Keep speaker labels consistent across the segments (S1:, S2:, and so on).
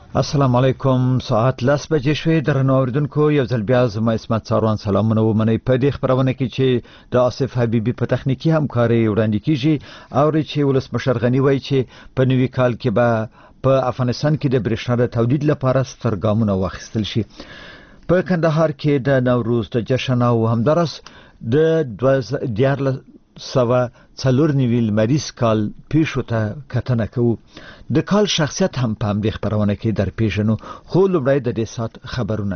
S1: السلام علیکم. ساعت 10 بجې شوې. درنو اوریدونکو، یو ځل بیا زما اسمت څاروان سلامونه ومنئ. په دې خبرونه کې چې د آصف حبیبي په تخنیکی همکاري وړاندې کیږي او چې ولسمشر غنی وایي چې په نوي کال کې به په افغانستان کې د برېښنا د تولید لپاره ستر ګامونه واخیستل شي. په کندهار کې د نوروز د جشن او همدارس د 2014 لمریز کال پیښو ته کتنه کوو. د کال شخصیت هم په همدې خبرونه کې در پیژنو، خو لومړی د دې سات خبرونه.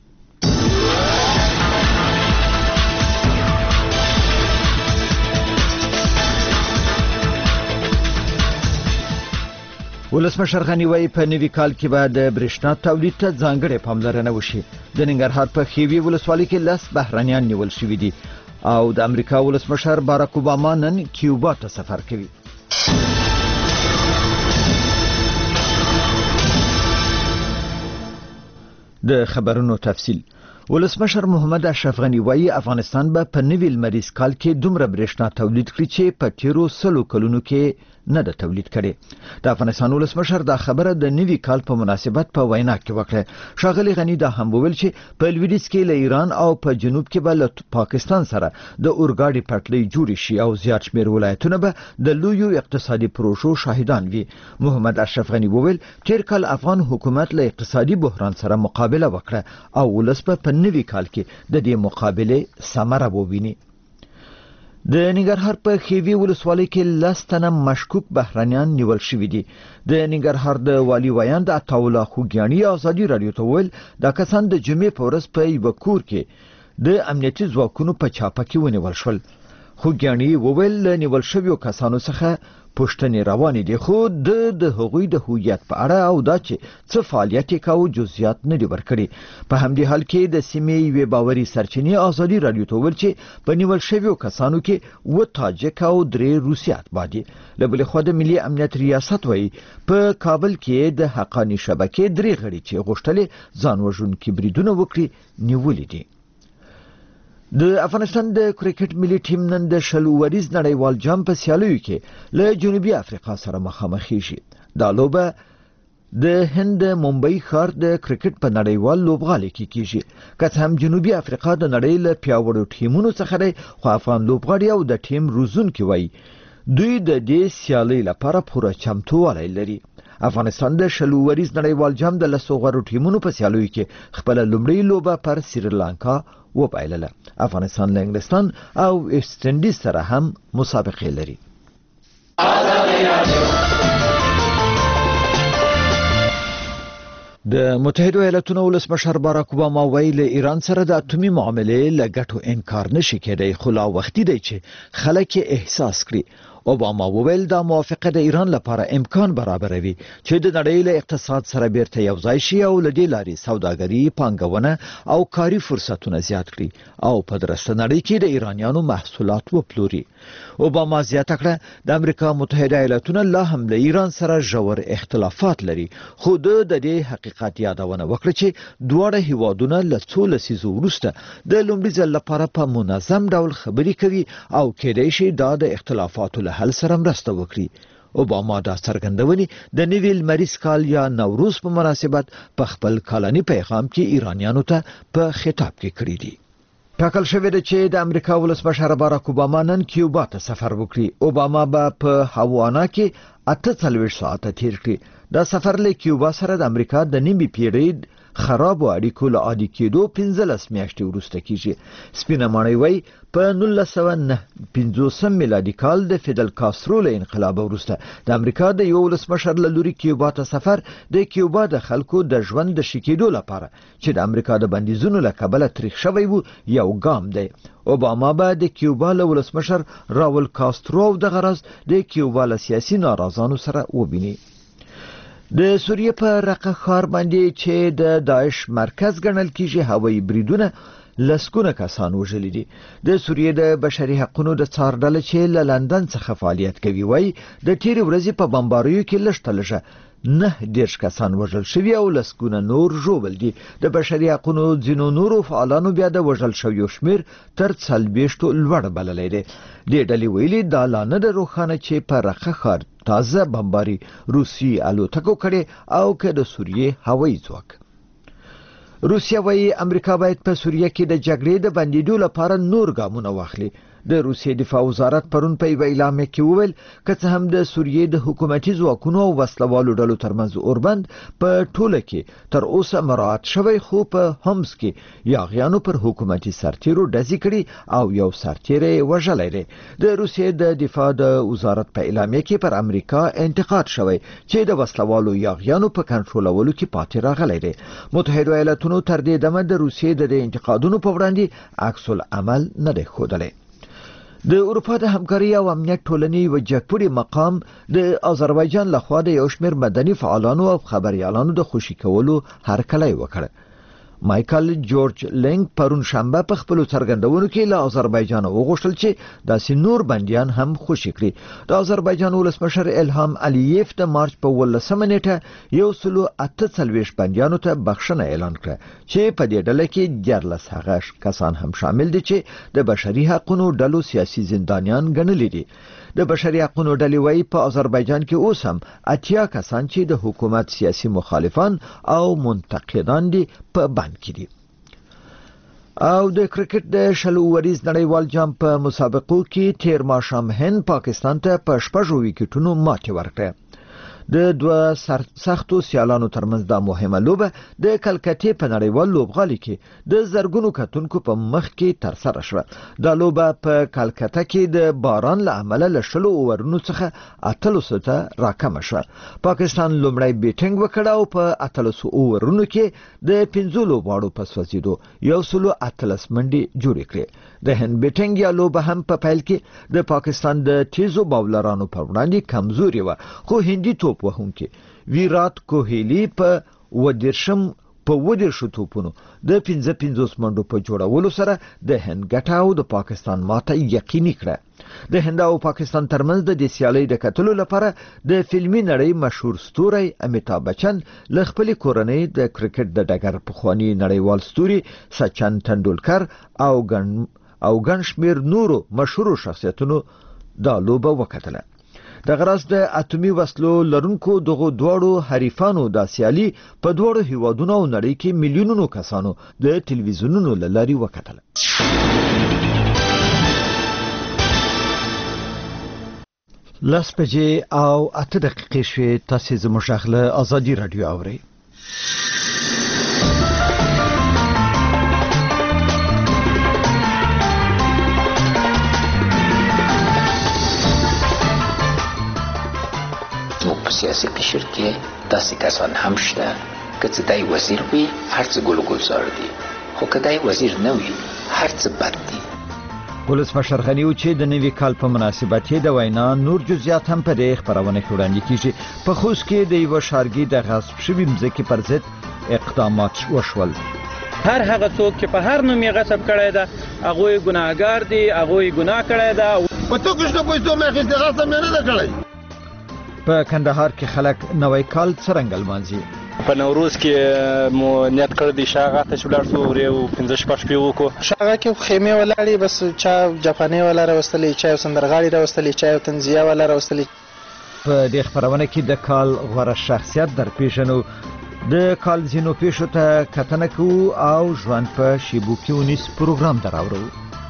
S1: ولسمشر غنی وایي په نوي کال کې به د برېښنا تولید ته ځانګړې پاملرنه وشي. د ننګرهار په خیوي ولسوالۍ کې 10 بهرنیان نیول شوي دي او د امریکا ولسمشر باراک اوباما نن کیوبا ته سفر کوي. د خبرونو تفصیل. ولسمشر محمد اشرف غنی وایي افغانستان به په نوي لمریز کال کې دومره برېښنا تولید کړي چې په تیرو 100 کلونو کې نه ده تولید کړي. د افغانستان ولسمشر دا خبره د نوي کال په مناسبت په وینا کې وکړه. ښاغلي غنی دا هم وویل چې په لویدیځ کې له ایران او په جنوب کې به له پاکستان سره د اورګاډي پټلۍ جوړ شي او زیات شمېر ولایتونه به د لویو اقتصادي پروژو شاهدان وي. محمد اشرف غنی وویل تیر کال افغان حکومت له اقتصادي بحران سره مقابله وکړه او ولس په نوي کال کې د دې مقابله ثمره وویني. د ننګرهار په خیوي ولسوالۍ کې 10 تنه مشکوک بهرنیان نیول شوي دي. د ننګرهار د والي ویاند عطاالله خوګیاني ازادي رادیو ته ویل دا کسان د جمعې په ورځ په یو کور کې د امنیتي ځواکونو په چاپه کې ونیول شول. خوګیاني وویل نیول شویو کسانو څخه پوښتنې روانې دي، خو د هغوی د هویت په اړه او دا چې څه فعالیت کاوه جزئیات نه دي ورکړي. په همدې حال کې د سیمې یوې باوري سرچینې ازادي رادیو ته ویل چې په نیول شویو کسانو کې 2 تاجک او 3 روسي اتباع دي. له بلې خوا د ملي امنیت ریاست وایي په کابل کې د حقاني شبکې 3 غړي چې غوښتلې ځان وژونکي بریدونه وکړي نیولې دي. د افغانستان د کرکټ ملي ټیم نن د 20 وریز نړیوال جام په سیالیو کې له جنوبي افریقا سره مخامخ کیږي. دا لوبه د هند ممبئی ښار د کرکټ په نړیوال لوبغالي کې کیږي. که هم جنوبي افریقا د نړۍ له پیاوړو ټیمونو څخه دی، خو افغان لوبغاړي او د ټیم روزونکي وایي دوی د دې سیالۍ لپاره پوره چمتووالی لري. افغانستان د 20 وریز نړیوال جام د 10 غوړو ټیمونو په سیالیو کې خپل لومړی لوبه پر سریلانکا وبایلله. افغانستان له انګلستان او ایسټ انډیز سره هم مسابقه لري. د متحده ایالاتونو ولسمشر باراک اوباما ویل ایران سره د اټومي معاملې له ګټو انکار نشي کېدای، خو لا وختي دی چې خلک احساس کړي. اوباما وویل دا موافقه د ایران لپاره امکان برابروي چې د نړۍ له اقتصاد سره بیرته یوځای شي او له دې لارې سوداګري، پانګونه او کاري فرصتونه زیات کړي او په درسته نړۍ کې د ایرانیانو محصولات وپلوري. اوباما زیاته کړه د امریکا متحده ایالاتونه لا هم له ایران سره ژور اختلافات لري، خو د دې حقیقت یادونه وکړه چې دواړه هیوادونه له څو لسیزو وروسته د لومړي ځل لپاره په منظم ډول خبرې کوي او کېدای شي دا د اختلافاتو حل سره مرسته وکړي. اوباما دا څرګندونې د نوي لمریز کال یا نوروز په مناسبت په خپل کالني پیغام کې ایرانیانو ته په خطاب کې کړی دي. ټاکل شوی دی چې د امریکا ولسمشر باراک اوباما نن کیوبا ته سفر وکړي. اوباما به په هاوانا کې 48 ساعته تیر کړي. دا سفر له کیوبا سره د امریکا د نیمې پیړۍ خراب اړیکو له عادي کېدو 15 میاشتې وروسته کیږي. سپینه ماڼۍ وایي په 1950 میلادي کال د فیدل کاسترو له انقلاب وروسته د امریکا د یو ولسمشر له لوري کیوبا ته سفر د کیوبا د خلکو د ژوند د ښه کېدو لپاره چې د امریکا د بندیزونو له کبله تاریخ شوی وو یو ګام دی. اوباما به د کیوبا له ولسمشر راول کاسترو او د غرض د کیوبا له سیاسي ناراضانو سره وبیني. د سوریه په رقه ښار باندې چې د داعش مرکز ګڼل کیږي هوایي بریدونه لسګونه کسان وژلي دي. د سوریه د بشري حقوقو د څار ډله چې له لندن څخه فعالیت کوي وایي د تیرې ورځې په بمباریو کې لږ تلشه 19 کسان وژل شوي او لسګونه نور ژوبل دي. د بشري حقونو ځینو نورو فعالانو بیا د وژل شویو شمیر تر 40 لوړ بللی دی. دې ډلې ویلي دا لا نه ده روښانه چې په رقه ښار تازه بمباري روسي الوتکو کړې او که د سوریې هوایي ځواک. روسیه وايي امریکا باید په سوریه کې د جګړې د بندیدو لپاره نور ګامونه واخلي. د روسیې دفاع وزارت پرون په یوه اعلامیه کې وویل که څه هم د سوریې د حکومتي ځواکونو او وسلوالو ډلو ترمنځ اوربند په ټوله کې تر اوسه مراعات شوی، خو په همس کې یاغیانو پر حکومتي سرتیرو ډزې کړي او یو سرتیری وژلی دی. د روسیې د دفاع د وزارت په اعلامیه کې پر امریکا انتقاد شوی چې د وسلوالو یاغیانو په کنټرولولو کې پاتې راغلی دی. متحده ایالاتونو تر دې دمه د روسیې د انتقادونو په وړاندې عکس العمل نه دی ښودلی. د اروپا د همکاري او امنیت ټولنې یو جګپوړي مقام د آذربایجان لخوا د یو شمېر مدني فعالانو او خبريالانو د خوشي کولو هرکلی وکړ. مایکل جورج لینګ پرون شنبه په خپل څرګندونو کې له آذربایجان وغوښتل چې داسې نور بنديان هم خوشي کړي. د آذربایجان ولسمشر الهام علییف د مارچ په 18 نیټه 148 بنديانو ته بخښنه اعلان کړه چې په دې ډله کې 14 هغه کسان هم شامل دي چې د بشري حقوقو ډلو سیاسي زندانیان ګڼل دي. د بشري حقوقو ډلې وايي په آذربایجان کې اوس هم 80 کسان چې د حکومت سیاسي مخالفان او منتقدان دي په بند کې دي. او د کرکټ د 20 وریز نړیوال جام په مسابقو کې تیر ماښام هند پاکستان ته په 6 ویکټونو ماتې ورکړه. د دوه سختو سیالانو ترمنځ دا مهمه لوبه د کلکتې په نړیوال لوبغالي کې د زرګونو کتونکو په مخ کې ترسره شوه. دا لوبه په کلکته کې د باران له امله له 10 اورونو څخه 800 ته راکمه شوه. پاکستان لومړی بیټینګ وکړ او په 800 اورونو کې د 15 لوبغاړو په سوځیدو 118 منډې جوړې کړې. د هند بیټینګ یا لوبه هم په پیل کې د پاکستان د تیزو باولرانو په وړاندې کمزوري و، خو هندي توپ وهونکي ویرات کوهلی په ودرشو توپونو د 15 منډو په جوړولو سره د هند ګټه او د پاکستان ماته یقیني کړه. د هند او پاکستان ترمنځ د سیالۍ د کتلو لپاره د فلمي نړۍ مشهور ستوری امیتاب بچن له خپل کورنۍ د کرکټ د ډګر پخوانی نړیوال ستوري سچن تندولکر او ګڼ شمېر نورو مشهورو شخصیتونو دا لوبه وکتله. د غرض د اتومي وسلو لرونکو دغه دوړو حریفانو د سیالي په دوړو هیوادونو او نړۍ کې میلیونونو کسانو د تلویزیونونو لاري وکتل. لاس بجې او 8 دقیقې شوې. تاسو زموږ غږ ازادي رادیو اورئ.
S2: سیاسي قشر کې داسې کسان هم شته که څه دای وزیر وي هر څه ګلزار دي، خو که دای وزیر نه وي هر څه بد دي.
S1: ولسمشر غني و چې د نوي کال په مناسبت د وینا نور جزئیات هم په دې خبرونه کې وړاندې کیږي. په خوست کې د یو شارګي د غصب شوي مځکې پر ضد اقدامات وشول.
S3: هر هغه څوک چې په هر نوم یې غصب کړی ده هغه ګناهګار دي، هغه ګناه کړی ده.
S4: په تو کې څه پوښتنه مې غصب نه ده کړی.
S1: په کندهار کې خلک نوی کال څرنګه لمانځي.
S5: په نوروز کې مو نیت کړی دی شاغه ته شولار سو ورو 15 شپې وکړو.
S6: شاغه کې خیمه ولاړې بس چا جاپاني ولا راوستلې، چا سندرغاړي راوستلې، چا تنزیه ولا راوستلې.
S1: په دې خبرونه کې د کال غوره شخصیت در پیژنو، د کال زینو پیښو ته کتنه کوو او ژوند په شیبو کې ونیس پروګرام دراوړو.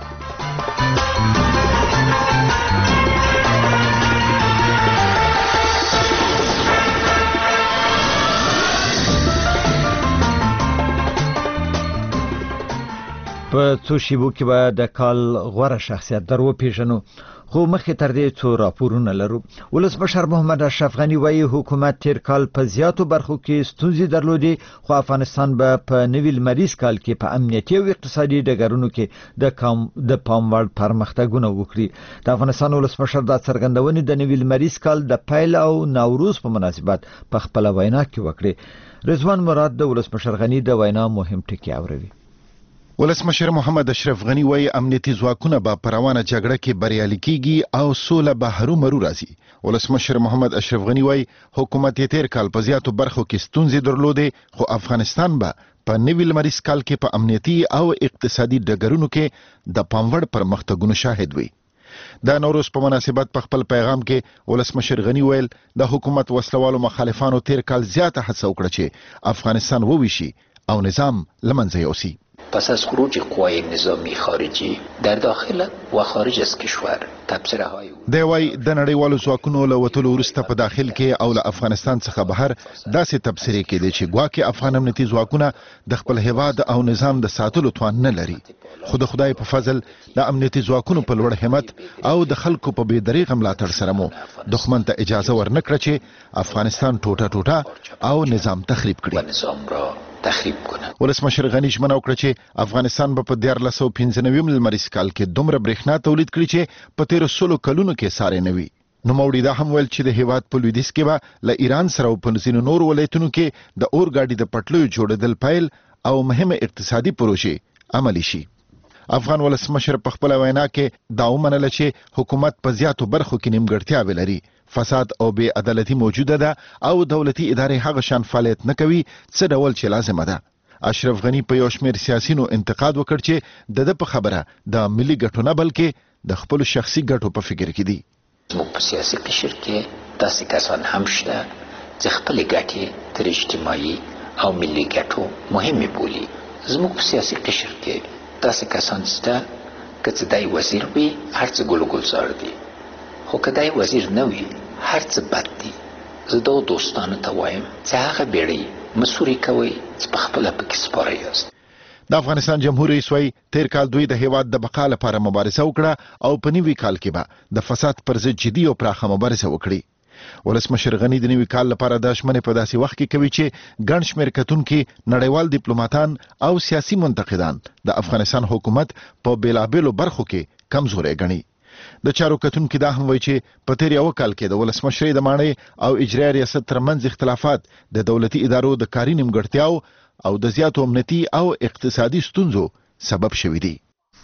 S1: په څو شیبو کې به د کال غوره شخصیت درو پیژنو، خو مخکې تر دې څو راپورونه لرو. ولسمشر محمد اشرف غني وايي حکومت تیر کال په زیاتو برخو کې ستونزې درلودې، خو افغانستان به په نوي لمریز کال کې په امنیتي او اقتصادي ډګرونو کې د پام وړ پرمختګونه وکړي. د افغانستان ولسمشر دا څرګندونې د نوي لمریز کال د پیل او نوروز په مناسبت په خپل وینا کې وکړي. رضوان مراد د ولسمشر غني د وینا مهم ټکي اوروي.
S7: ولسمشر محمد اشرف غنی وایي امنیتي ځواکونه به په روانه جګړه کې بریالي کیږي او سوله به هرومرو راځي. ولسمشر محمد اشرف غنی وایي حکومت یې تیر کال په زیاتو برخو کې ستونزې درلودې، خو افغانستان به په نوي لمریز کال کې په امنیتي او اقتصادي ډګرونو کې د پاموړ پرمختګونو شاهد وي. د نوروز په مناسبت په خپل پیغام کې ولسمشر غنی ویل د حکومت وسلوالو مخالفانو تیر کال زیاته هڅه وکړه چې افغانستان وویشي او نظام له منځه یوسي.
S2: پس از خروج قوای نظامی خارجی در داخل و خارج از کشور تبصره های
S7: دی وای د نړیوالو ځواکونو له وتلو وروسته په داخل کې او له افغانستان څخه بهر داسې تبصرې کېدې چې ګواکې افغان امنیتي ځواکونه د خپل هیواد او نظام د ساتلو توان نه لري. خو د خدای په فضل د امنیتي ځواکونو په لوړ همت او د خلکو په بې دریغه ملاتړ سره مو دښمن ته اجازه ورنکړه چې افغانستان ټوټه ټوټه او نظام تخریب کړي. ولسمشر غنی ژمنه وکړه چې افغانستان به په 1495 لمریز کال کې دومره برېښنا تولید کړي چې په 1300 کلونو کې ساري نه وي. نوموړي دا هم ویل چې د هیواد په لویدیځ کې به له ایران سره او په ځینو نور ولایتونو کې د اورګاډي د پټلیو جوړېدل پیل او مهمه اقتصادي پروژې عملي شي. افغان ولسمشر په خپل وینا کې دا ومنله چې حکومت په زیاتو برخو کې نیمګړتیاوې لري، فساد او بې عدالتي موجوده ده او دولتي ادارې هغه شان فعالیت نه کوي څه ډول چې لازمه ده. اشرف غنی په یو شمېر سیاسینو انتقاد وکړ چې د په خبره د ملي ګټو نه بلکې د خپل شخصي ګټو په فکر کې دي.
S2: زموږ په سیاسي قشر کې داسې کسان هم شته چې خپل ګټې تر اجتماعي او ملي ګټو مهمې بولي. زموږ په سیاسي قشر کې داسې کسان شته که څه دی وزیر وي هر څه ګل و ګلزار دي، خو که دی وزیر نه وي هر څه بد دي. زه دغو دوستانو ته وایم چې هغه بیړۍ مسوري کوئ چې په خپله پکې سپاره یاست.
S7: د افغانستان جمهور رئیس وایي تیر کال دوی د هیواد د بقا لپاره مبارزه وکړه او په نوي کال کې به د فساد پر ضد جدي او پراخه مبارزه وکړي. ولسمشر غنی د نوي کال لپاره د ژمنې په داسې وخت کې کوي چې ګڼ شمېر کتونکي نړیوال ډیپلوماتان او سیاسي منتقدان د افغانستان حکومت په بیلابیلو برخو کې کمزوری ګڼي. د چارو کتونکي دا هم وایي چې په تیر یو کال کې د ولسمشرۍ د ماڼۍ او اجرایي ریاست ترمنځ اختلافات د دولتي ادارو د کاري نیمګړتیاو او د زیاتو امنیتي او اقتصادي ستونزو سبب شوي دي.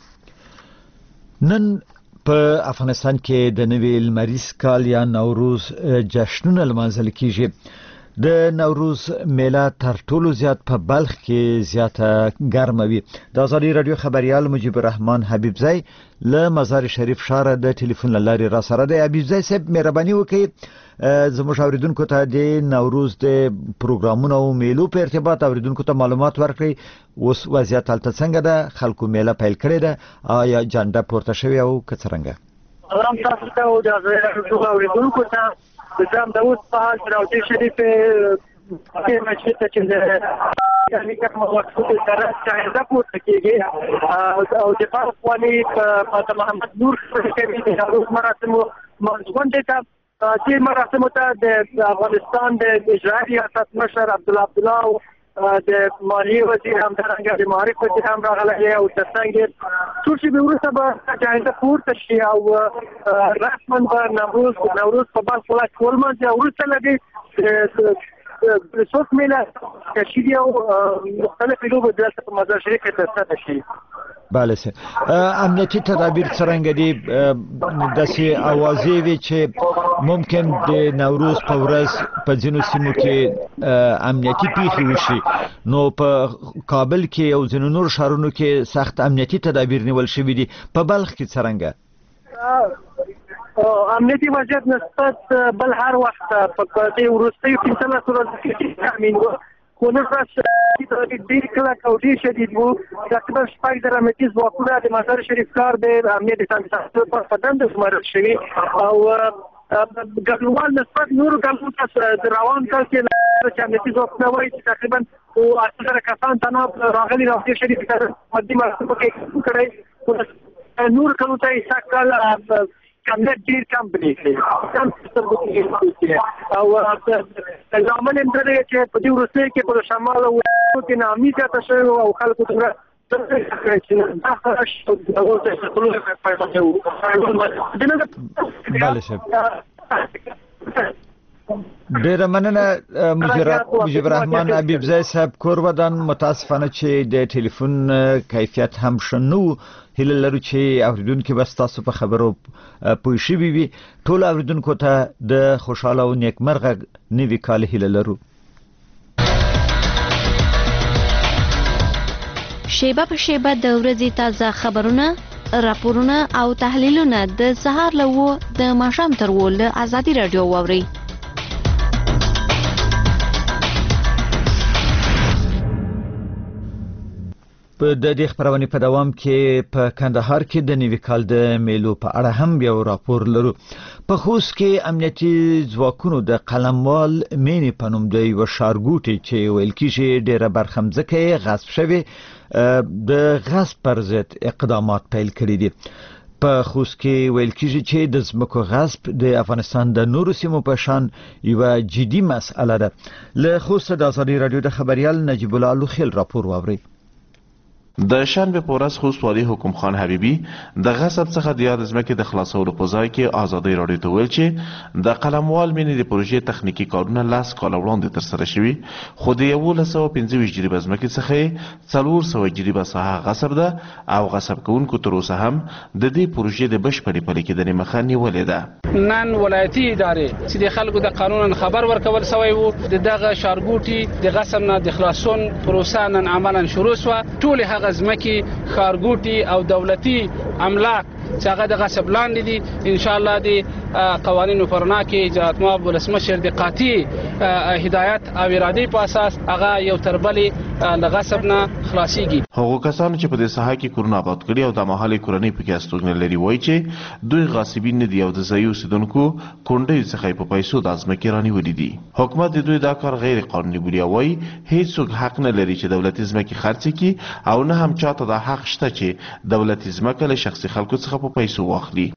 S1: نن په افغانستان کې د نوي لمریز کال یا نوروز جشنونه لمانځل کیږي. د نوروز میله تر ټولو زیات په بلخ کې زیاته ګرمه وي. د ازادي رادیو خبريال مجيب الرحمن حبیبزی له مزار شریف ښار د ټلیفون لارې را سره دی. حبیبزی صاحب مهرباني وکړئ زموږ اوریدونکو ته د نوروز د پروګرامونو او میلو په ارتباط اوریدونکو ته معلومات ورکړئ. اوس وضعیت هلته څنګه ده؟ خلکو میله پیل کړې ده؟ آیا جنډه پورته شوې او که څرنګه؟
S8: تاسو ته او د اوریدونکو ته نظام د اوس په حال راوځي شریف کې مشهد چې د یعنی کوم وخت سره څنګه پورته کېږي او د پاکوالي په محمد نور کې د نوروز مراسم منځګونډه ته چې مراسم ته د افغانستان د اجرایي ریاست مشر عبدالله د مالیې وزیر هم درنګ د معارف وزیر هم راغلی او ترڅنګ ټول شي به وروسته به جایزه پورته شي او رسما به نوروز په بلخ ولایت ولمانځي او وروسته له د څوک میله کشیدي او مختلفې لوبې دلته په مزار شریف کې ترسره شي.
S1: بله سر امنیتي تدابیر څرنګه دي؟ داسې اوازې وي چې ممکن د نوروز په ورځ په ځینو سیمو کې امنیتي پیښې وشي، نو په کابل کې او ځینو نور ښارونو کې سخت امنیتي تدابیر نیول شوي دي. په بلخ کې څرنګه؟
S8: امنیتي وضعیت نسبت بل هر وخت په دې وروستیو 15 ورځو کې تامین و، خو نن ورځ ډېر کلک او ډېر شدید و. تقریبا 6 امنیتي ځواکونه د مزار شریف ښار د امنیت د ساتلو په دنده شمارل شوي او ګډونوال نسبت نورو کلونو ته د روان کال کې چې امنیتي ځواکونه وایي چې تقریبا 800 کسان تناب راغلي مزار شریف ته مدي مراسمو کې کړی. نور کلونو ته یې سږ امنیت ډېر کم بریښي کم او لامل یې دا دی چې په دې وروستیو کې په شمال او کې ناامني زیاته شوې او خلکو ته
S1: بله صاحب ډیره مننه مجيب الرحمن حبیبزی صاحب کور ودان. متاسفانه چې د ټلیفون کیفیت هم شنو، هیله لرو چې اوریدونکو بس تاسو په خبرو پوه شي وي. ټول اوریدونکو ته د خوشاله او نیکمرغه نوي کال هیله لرو.
S9: شیبه په شیبه د ورځې تازه خبرونه، راپورونه او تحلیلونه د سهار له د ماښام تر ول ازادي رادیو واوري.
S1: په دې خبرونه په دوام کې په کندهار کې د نوي کال د میلو په اړه هم یو راپور لرو. په خوست کې امنیتي ځواکونو د قلموال مینې په نوم د یو ښارګوټي چې ویل کېږي ډیره برخه مځکه غصب شوې د غصب پر ضد اقدامات پیل کړي دي. په خوست کې ویل کېږي چې د ځمکو غصب د افغانستان د نورو سیمو په شان یو جدي مسئله ده. له خوست د ازادي رادیو د خبريال نجیب الله لوخیل راپور واوري.
S10: د شنبه په ورځ خوست والي حکم خان حبیبي د غصب څخه د یاد ځمکې د خلاصولو په ځای کې ازادي رادیو ته ویل چې د قلموال مینې د پروژې تخنیکی کارونه 10 کال وړاندې ترسره شوي، خو د 1925 جریبه ځمکې څخه 400 جریبه ساحه غصب ده او غصب کوونکو تر اوسه هم د دې پروژې د بشپړې پلي کېدنې مخه نیولې ده.
S3: نن ولایتي ادارې چې د خلکو د قانون خبر ورکول شوی وو، دغه ښارګوټي د غصب نه د خلاصون پروسه نن عملاً شروع شوه. ټول هغه ځمکې، ښارګوټي او دولتي املاک چې هغه د غصب لاندې دي، ان شاء الله د قوانینو پر رڼا کې جناب ماب ولسمشر د قاطع هدایت او ارادې په اساس هغه یو تر بلې له غصب نه خلاصيږي.
S10: هغو کسانو چې په دې ساحه کې کورونه آباد کړي او د مهالي کورنۍ پکې استوګنه لري وایي چې دوی غاصبین نه دي او د ځایي اوسیدونکو کونډې څخه په پیسو د ځمکې رانیولې دي. حکومت د دوی دا کار غیر قانوني بولي او وایي هیڅوک حق نه لري چې دولتي ځمکې خرڅ کړي او نه هم چاته د حق شته چې دولتي ځمکه له شخصي خلکو څخه په پیسو واخلي.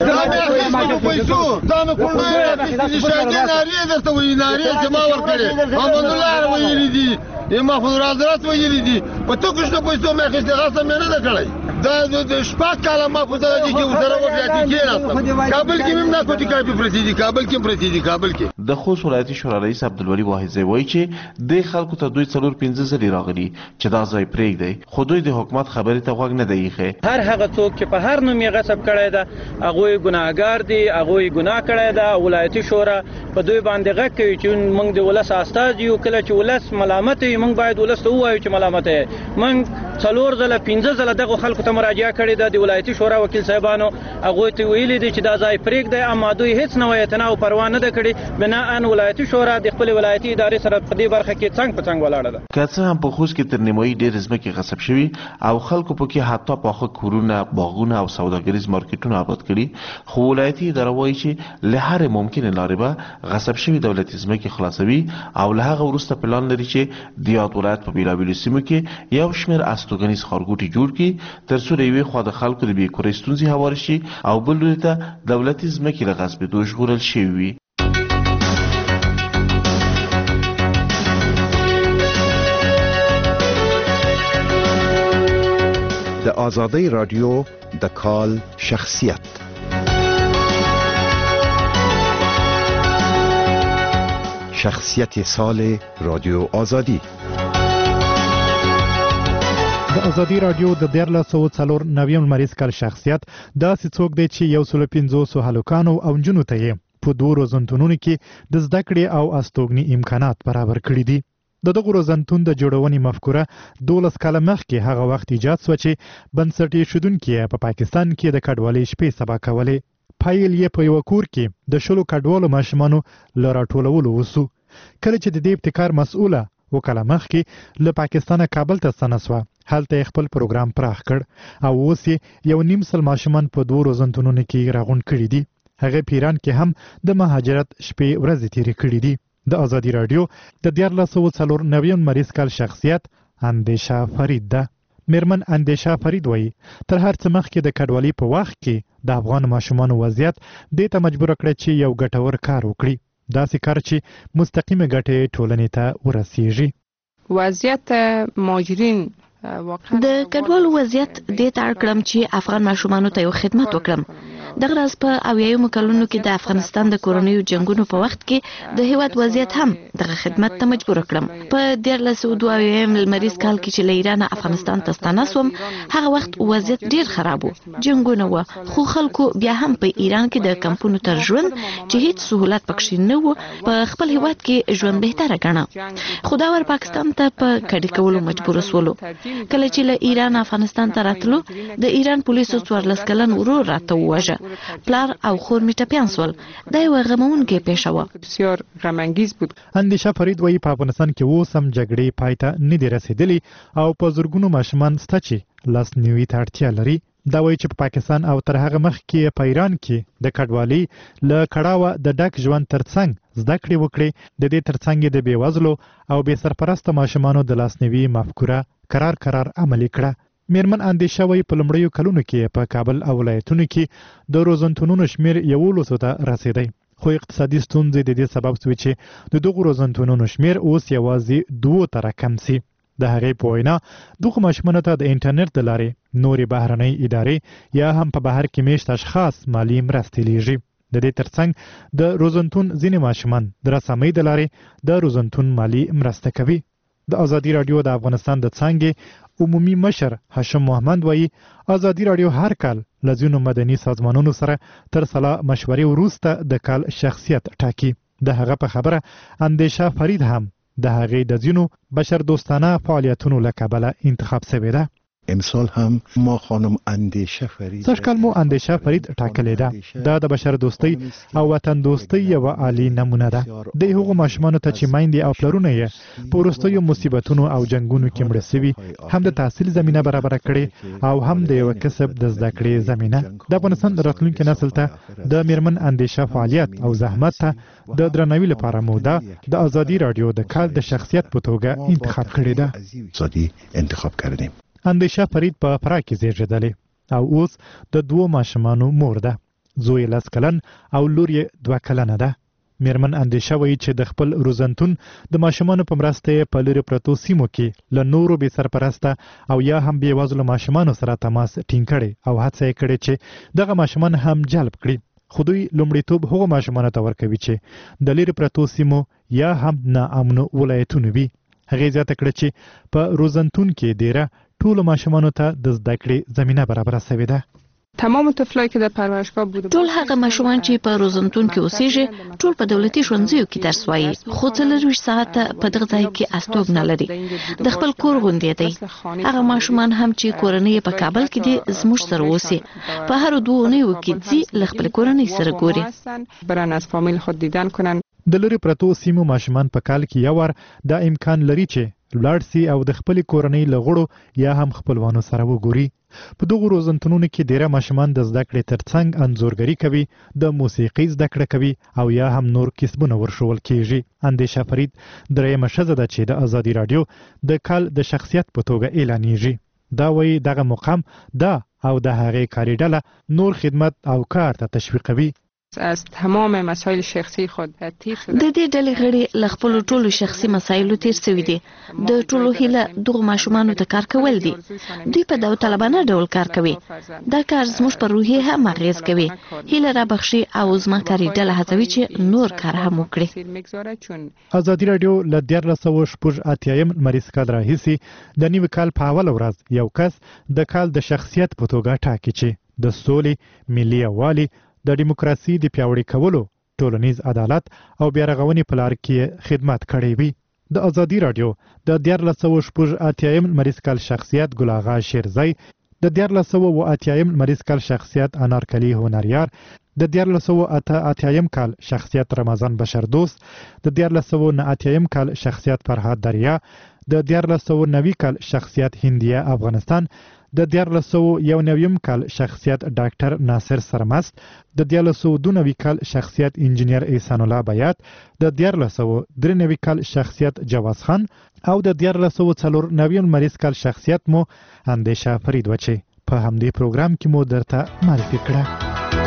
S4: دا نو کونډې د شاګردانو ناری درته وایي، ناری جما ورکړي محمد الله ویلي دي، محمود حضرت ویلي دي په تو کې څه پیسو مې اخیستې غاصب مې نه کړی. دا د شپږ کاله ما په دې کې وسره وکړه چې راځم کابل کې مې نه کوټی کاپی پرتی دي، کابل کې کابل کې.
S10: د خوست ولایتي شورا رئیس عبدالولي واحدزی وایي چې د خلکو ته دوی 4-5 ځلې راغلي چې دا ځای پرېږدي، خو دوی د حکومت خبرې ته غوږ نه دی ایښی.
S3: هر هغه څوک چې په هر نوم یې غصب کړی ده هغه ګناهګار دي، هغه ګناه کړی ده. ولایتي شورا په دوی باندې غږ کوي چې موږ د ولس استاد یو، کله چې ولس ملامت وي موږ باید ولس ته ووایو چې ملامت یې. موږ 4-5 ځله دغه خلکو ته مراجعه کړې ده. د ولایتي شورا وکیل صاحبانو هغه ته ویلي دي چې دا ځای پرېږدي، اما دوی هیڅ نه وایي تنه او پروا نه ده کړې. بناءً ولایتي شورا د خپل ولایتي ادارې سره په دې برخه کې څنګ په څنګ ولاړه ده.
S10: که څه هم په خوست کې تر نیمایي ډېر ځمکې غصب شوي او خلکو پکې حتی پاخه کورونه، باغونه او سوداګریز مارکیټونه آباد کړي، خو ولایتي اداره وایي چې له هرې ممکنې لارې به غصب شوي دولتي ځمکې خلاصوي او له هغه وروسته پلان لري چې د یاد ولایت په بېلابېلو سیمو کې یو شمېر استوګنیز ښارګوټي جوړ کړي تر څو د یوې خوا د خلکو د بېکورۍ ستونزې هوارې شي او بل لوري ته دولتي ځمکې له غصبېدو ژغورل شوي وي.
S7: د آزادی رادیو د کال شخصیت. شخصیت سال رادیو آزادی.
S11: د ازادي رادیو د 1394 لمریز کال شخصیت داسې څوک دی چې 150 هلکانو او نجونو ته یې په 2 روزنتونونو کې د زده کړې او استوګنې امکانات برابر کړي دي. دغه روزنتون د جوړونې مفکوره 12 کاله مخکې هغه وخت ایجاد شو چې بنسټ ایښودونکي په پاکستان کې د کډوالۍ شپې سبا کولې. پایل یې په یو کور کې د 10 کډوالو ماشومانو له راټولولو وسو. کله چې د دې ابتکار مسؤله وکاله مخکې له پاکستانه کابل ته ستنه شوه، هلته خپل پروګرام پراخ کړ او اوس یو نیم سل ماشومان په 2 روزنتونونو کې راغونډ کړي دي. هغه پیران کې هم د مهاجرت شپې ورځې تیرې کړي دي. د ازادي رادیو د 1394 لمریز کال شخصیت اندیشه فرید ده. میرمن اندیشه فرید وایي تر هر څه مخکې د کډوالۍ په وخت کې د افغان ماشومانو وضعیت دې ته مجبور کړ چې یو ګټور کار وکړي، داسې کار چې مستقیمه ګټې ټولنې ته ورسیږي.
S12: وضعیت مهاجرین
S9: د کډوالو وضعیت دې ته اړ کړم چې افغان ماشومانو ته یو خدمت وکړم. دغه راز په اویایمو کلونو کې د افغانستان د کورنیو جنگونو په وخت کې د هیواد وضعیت هم دغه خدمت ته مجبور کړم. په 1322 لمریز کال کې چې له ایران افغانستان ته ستانه شوم هغه وخت وضعیت ډیر خراب و، جنگونه و، خو خلکو بیا هم په ایران کې د کمپونو تر ژوند چې هیڅ سہولت پکښې نه و په خپل هیواد کې ژوند بهتره ګڼه. خو دا ور پاکستان ته په کډې کولو مجبور شولو. کله چې له ایران افغانستان ته راتلو د ایران پولیسو 14 کلن ورور راته وواژه. پلار او خور می ټپیان شول. دا یو غمونکې پیښه وه.
S12: بسیار غمانگیز بود.
S11: اندیشه فرید وایي په افغانستان کې اوس هم جګړې پای ته نه دي رسېدلې او په زرګونو ماشومان شته چې لاسنیوي ته اړتیا لري. دا وایي چې په پاکستان او تر هغه مخکې په ایران کې د کډوالۍ له کړاوه د ډک ژوند ترڅنګ زده کړې وکړي. د دې ترڅنګ د بېوزلو او بې سرپرسته ماشومانو د لاسنیوي مفکوره قرار عملي کړه. میرمن اندیشه وایي په لومړیو کلونو کې په کابل او ولایتونو کې د روزنتونونو شمیر 11 ته رسېدی، خو اقتصادي ستونزې د دې سبب شوې چې د دغو روزنتونونو شمیر اوس یوازې 2 ته راکم سي. د هغې په وینا دغو ماشومانو ته د انټرنیټ د لارې نورې بهرنۍ ادارې یا هم په بهر کې میشت اشخاص مالي مرستې لیږي. د دې ترڅنګ د روزنتون ځینې ماشومان د رسامۍ د لارې د روزنتون مالي مرسته کوي. د ازادي رادیو د افغانستان د څانګې عمومي مشر هاشم محمد وایي ازادي رادیو هر کال له ځینو مدني سازمانونو سره تر سلا مشورې وروسته د کال شخصیت ټاکي. د هغه په خبره اندیشه فرید هم د هغې د ځینو بشر دوستانه فعالیتونو له کبله انتخاب شوې ده.
S13: امسال هم ما خانم اندیشه فرید
S11: سږکال مو اندیشه فرید ټاکلې ده. دا د بشر دوستۍ او وطن دوستۍ یوه عالي نمونه ده. د هغو ماشومانو ته چې میندې او پلرونه یې په وروستیو مصیبتونو او جنګونو کې مړه سوي هم د تحصیل زمینه برابره کړې او هم د یو کسب د زده کړې زمینه. د افغانستان راتلونکي نسل ته د میرمن اندیشه فعالیت او زحمت ته د درناوي لپاره مو د ازادي رادیو د کال د شخصیت په توګه انتخاب کړې ده.
S13: ازادي انتخاب کردیم.
S11: اندیشه فرید په فراه کې زیږېدلې او اوس د 2 ماشومانو مور ده. زوی 10 کلن او لور یې 2 کلنه ده. میرمن اندیشه وایي چې د خپل روزنتون د ماشومانو په مرسته یې په لرې پرتو سیمو کې له نورو بې سرپرسته او یا هم بېوزلو ماشومانو سره تماس ټینګ کړی او هڅه یې کړې چې دغه ماشومان هم جلب کړي. خو دوی لومړیتوب هغو ماشومانو ته ورکوي چې د لرې پرتو سیمو یا هم ناامنو ولایتونو وي. هغې زیاته کړه چې په روزنتون کې ډیره ټولو ماشومانو ته د زده کړې زمینه برابره شوې ده.
S12: تمام طفلایی که در پرورشگاه بوده
S9: ټول هغه ماشومان چې په روزنتون کې اوسېږي ټول په دولتي ښوونځیو کې درس وایي، خو 24 ساعته په دغه ځای کې استوګنه لري. د خپل کور غوندې دی. هغه ماشومان هم چې کورنۍ په کابل کې دي زموږ سره اوسي، په هر 2 اونیو کې ځي له خپل کورنۍ سره ګوري.
S12: برن از فامیل خود دیدن کنن.
S11: د لرې پرتو سیمو ماشومان په کال کې یو وار دا امکان لري چې لاړ سي او د خپل کورنۍ له غړو یا هم خپلوانو سره وګوري. په دغو روزنتونونو کې ډیره ماشومان د زده کړې ترڅنګ انځورګري کوي، د موسیقۍ زده کړه کوي او یا هم نور کسبونه ورښول کیږي. اندیشه فرید درېیمه ښځه ده چې د ازادي رادیو د کال د شخصیت په توګه اعلانیږي. دا وایي دغه مقام دا او د هغې کاري ډله نور خدمت او کار ته تشویقوي.
S12: از تمام مسائل شخصی خود تیر شده.
S9: د دې ډلې غړي له خپل ټولو شخصي مسایلو تیر شوي دي. د ټولو هیله دغو ماشومانو ته کار کول دي. دوی په داوطلبانه ډول کار کوي. دا کار زموږ پر روحیه هم اغیز کوي. هیله را بخشي او زما کاري ډله هڅوي چې نور کار هم وکړي.
S11: ازادي رادیو له 1388 لمریز کال راهیسې د نوي کال په اوله ورځ یو کس د کال د شخصیت په توګه ټاکي چې د سولې، ملي یووالي، د دیموکراسي د پیاوړي کولو، ټولنیز عدالت او بیارغونې په لار کې خدمت کړی وي. د ازادي رادیو د 1388 لمریز کال شخصیت ګل آغا شیرزی، د 1388 لمریز کال شخصیت انارکلی هنریار، د 1388 کال شخصیت رمضان بشردوست، د 1389 کال شخصیت فرهاد دریا، د 1390 کال شخصیت هندیه افغانستان، د 1391 کال شخصیت ډاکټر ناصر سرمست، د 1392 کال شخصیت انجینیر احسان الله بیات، د 1393 کال شخصیت جواز خان او د 1394 لمریز کال شخصیت مو اندیشه فرید و چې په همدې پروګرام کې مو درته معرفي کړه.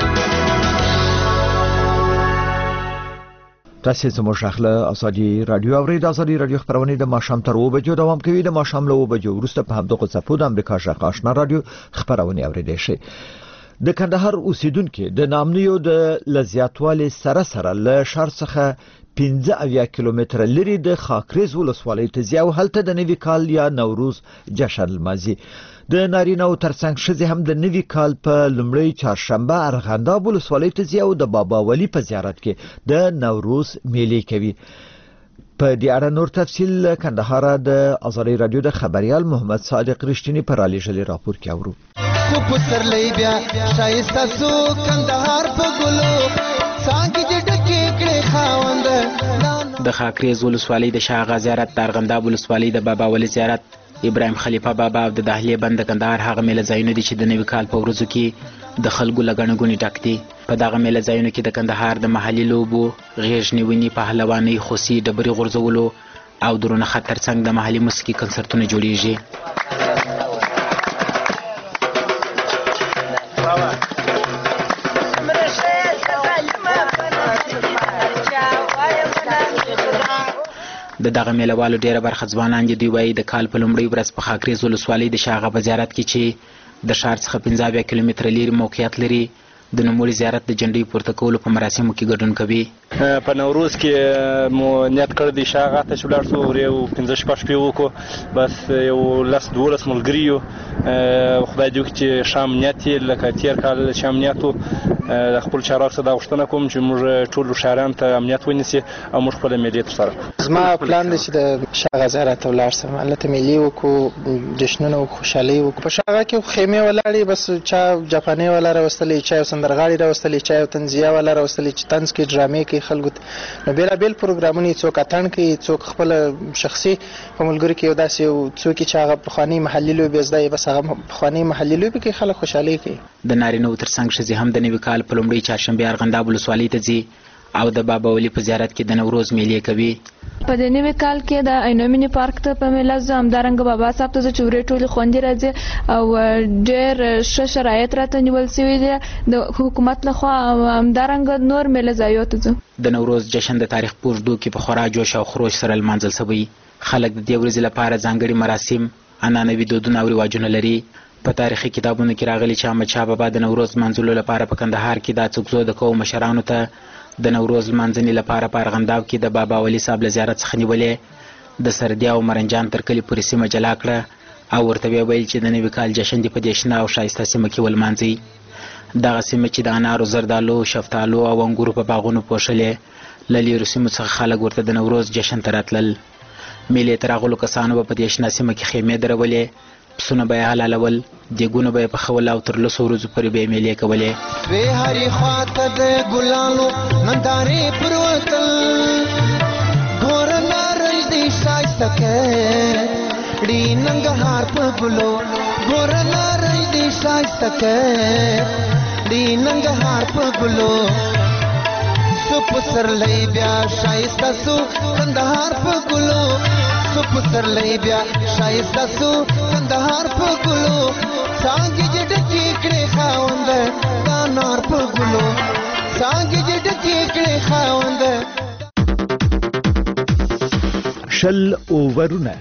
S1: تاسو زموږ شاخله ازادي رادیو او د ازادي رادیو خبرونه د ماښام تر 2 بجو دوام کوي. د ماښام له 2 بجو وروسته په همدغه صفو د امریکا شاخ آشنا رادیو خبرونه اوریدئ شي. د کندهار اوسیدونکو د نامنیو د لزیاتوالي سره له شهر څخه 15 کیلومتره لري د خاکریز ولسوالۍ ته ځي او هلته د نوي کال یا نوروز جشن لمانځي. د نارینه او ترڅنګ ښځې هم د نوي کال په لومړۍ چهارشنبه ارغنداب ولسوالۍ ته ځي او د بابا ولی په زیارت کې د نوروز میلې کوي. په دې اړه نور تفصیل کندهار د ازادي رادیو د خبريال محمد صادق رښتینی پر علیجلی راپور کې اورو.
S14: کو پسرلی بیا شایسته سو کندهار په ګلو څنګه دې ډکې کړې خاوند
S15: د خاکریز ولسوالۍ د شاه غا زیارت د ارغنداب ولسوالۍ د بابا ولی زیارت ابراهیم خلیفه بابا او د دهلیه بند کندهار هغه میله ځایونه دي چې د نوي کال په ورځو کې د خلکو لګڼه غونې ډک دي. په دغه میله ځایونو کې د کندهار د محلي لوبو غیږ نیونې پهلوانۍ خوسي ډبرې غورځولو او درونه خطر څنګ د محلي موسیقي کنسرتونه جوړیږي. د دغه میلهوالو ډیره برخه ځوانان دي. دوی وایي د کال په لومړۍ ورځ په خاکریز ولسوالۍ د شاغه په زیارت کې چې د ښار څخه 15 کیلومتره لرې موقعیت لري د نوموړي زیارت د جنډۍ پورته کولو په مراسمو کې ګډون کوي.
S5: په نوروز کې مو نیت کړی دی شاغه ته چې ولاړ شو یو 15 شپې وکړو بس یو 10-12 ملګري یو خدای دې وکړي چې شام نیت لکه تیر کال شام نیتو خپل چارواکو ته دا غوښتنه کوم چې موږ ټول شهران ته امنیت ونیسي او موږ خپل ملي ترسره کړو.
S6: زما پلان دی چې د شاغه زیارت ته ولاړ شم هلته ملي وکړو جشنونه او خوشحالي وکړو. په شاغه کې خیمې ولاړې بس چا جاپاني ولا راوستلې چا سندرغاړي راوستلې چا تنزیه ولا راوستلې چې طنز کې ډرامې کې خلکو نو بیلابیل پروګرامونه څوک اتڼ کوي څوک خپل شخصي په ملګرو کې یو داسې څوک چې هغه پخواني محلي لوبې زده بس هغه پخواني محلي لوبې کې خلک خوشحالي کوي.
S15: د نارینه ترڅنګ ښځې هم د نوي کال په لومړۍ چهارشنبې ارغنداب ولسوالۍ ته ځي او د بابا ولی په زیارت کې د نوروز میلې کوي.
S16: په دې نوي کال کې د عینومینی پارک ته په میله ځم همدارنګه بابا صاحب ته چې ورې ټولې خوندې راځي او ډېر ښه شرایط راته نیول سوي دي د حکومت لخوا او همدارنګه نور میله ځایو ته ځم.
S15: د نوروز جشن د تاریخ په اوږدو کې په خورا جوش او خروش سره لمانځل سوی. خلک د دې ورځې لپاره ځانګړي مراسم عنعنوي دودونه او رواجونه لري. په تاریخي کتابونو کې راغلي چې احمدشاه بابا د نوروز منځلو لپاره په کندهار کې د څوکزو د قوم مشرانو ته د نوروز منځني لپاره په ارغنداب کې د بابا ولی صاحب له زیارت څخه نیولې د سردیا او مرنجان تر کلي پورې سیمه جلا کړه او ورته ویل چې د نوي کال جشن دی په دې شنه او ښایسته سیمه کې ولمانځي. دغه سیمه چې د انارو زردالو شفتالو او انګورو په باغونو پوښلې له لیرو سیمو څخه خلک ورته د نوروز جشن ته راتلل. میلې ته راغلو کسانو به په دې شنه سیمه کې خیمې درولې پسونه به یې حلالول دیګونه به یې پخول او تر 10 ورځو پورې به یې میلې کولې.
S14: وې هرې خواته د ګلانو نندارې پروتل ګور نارنج دې ښایسته کړي ننګرهار په ګلو ګور نارنج دې ښایسته کړي ننګرهار په ګلو سو پسرلی بیا ښایسته سو کندهار په ګلو سو پسرلی بیا ښایسته سو کندهار په ګلو څانګې دې ډکې کړې خاوند د انار په ګلو څانګې دې ډکې کړې خاوند.
S1: شل اوورونه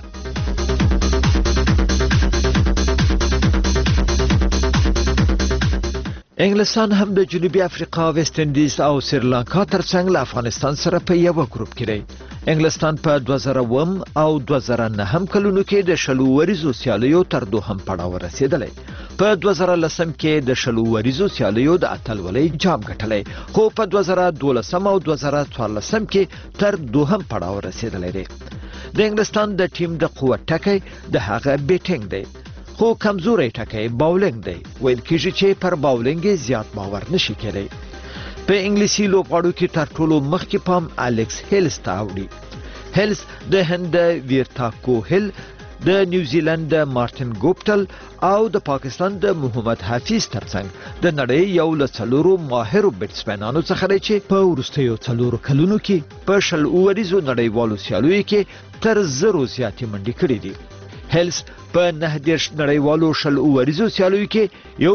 S1: انګلستان هم د جنوبي افریقا ویسټ انډیز او سریلانکا ترڅنګ له افغانستان سره په یو گروپ کې دی. انګلستان په 2001 او 2009 کلونو کې د شلو وریزو سیالیو تر دوهم پړاو رسیدلی. په 2010 کې د شلو وریزو سیالیو د اتلولۍ جام ګټلی خو په 2012 او 2014 کې تر دوهم پړاو رسیدلی دی. د انګلستان د ټیم د قوت ټکی د هغه بیټینګ دی خو کمزوري ټکی باولینګ دی. ویل کېږي چې پر باولینګ زیات باور نشي کېدی. په انګلیسي لوبغاړو کې تر ټولو مخکې پام الکس هیلز ته اوړي. هیلز د هند ویرتا کوهل د نیوزیلند مارټین ګوپټل او د پاکستان د محمد حفیظ ترڅنګ د نړۍ یو له څلورو ماهرو بیټسمنانو څخه دی چې په وروستیو 4 کلونو کې په شل اوریزو نړیوالو سیالیو کې تر 0 زیاتې منډې کړې دي. هیلز په 19 نړیوالو شل اوریزو سیالیو کې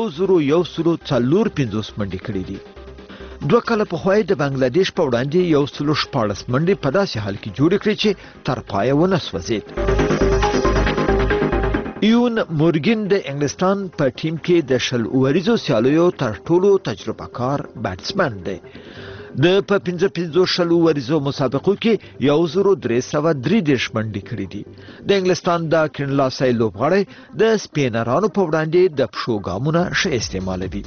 S1: 1,145 منډې کړې دي. 2 کاله پخوا د بنگلاديش په وړاندې 114 منډې په داسې حال کې جوړې کړې چې تر پایه ونه سوځېد. ایون مورګن د انګلستان په ټیم کې د 20 اوریزو سیالیو تر ټولو تجربه کار بیټسمن دی. د په 15 اوریزو مسابقو کې 1333 منډې کړې دي. د انګلستان د کینلاسای لوبغاړی د سپینرانو په وړاندې د پښو ګامونه ښه استعمالوي.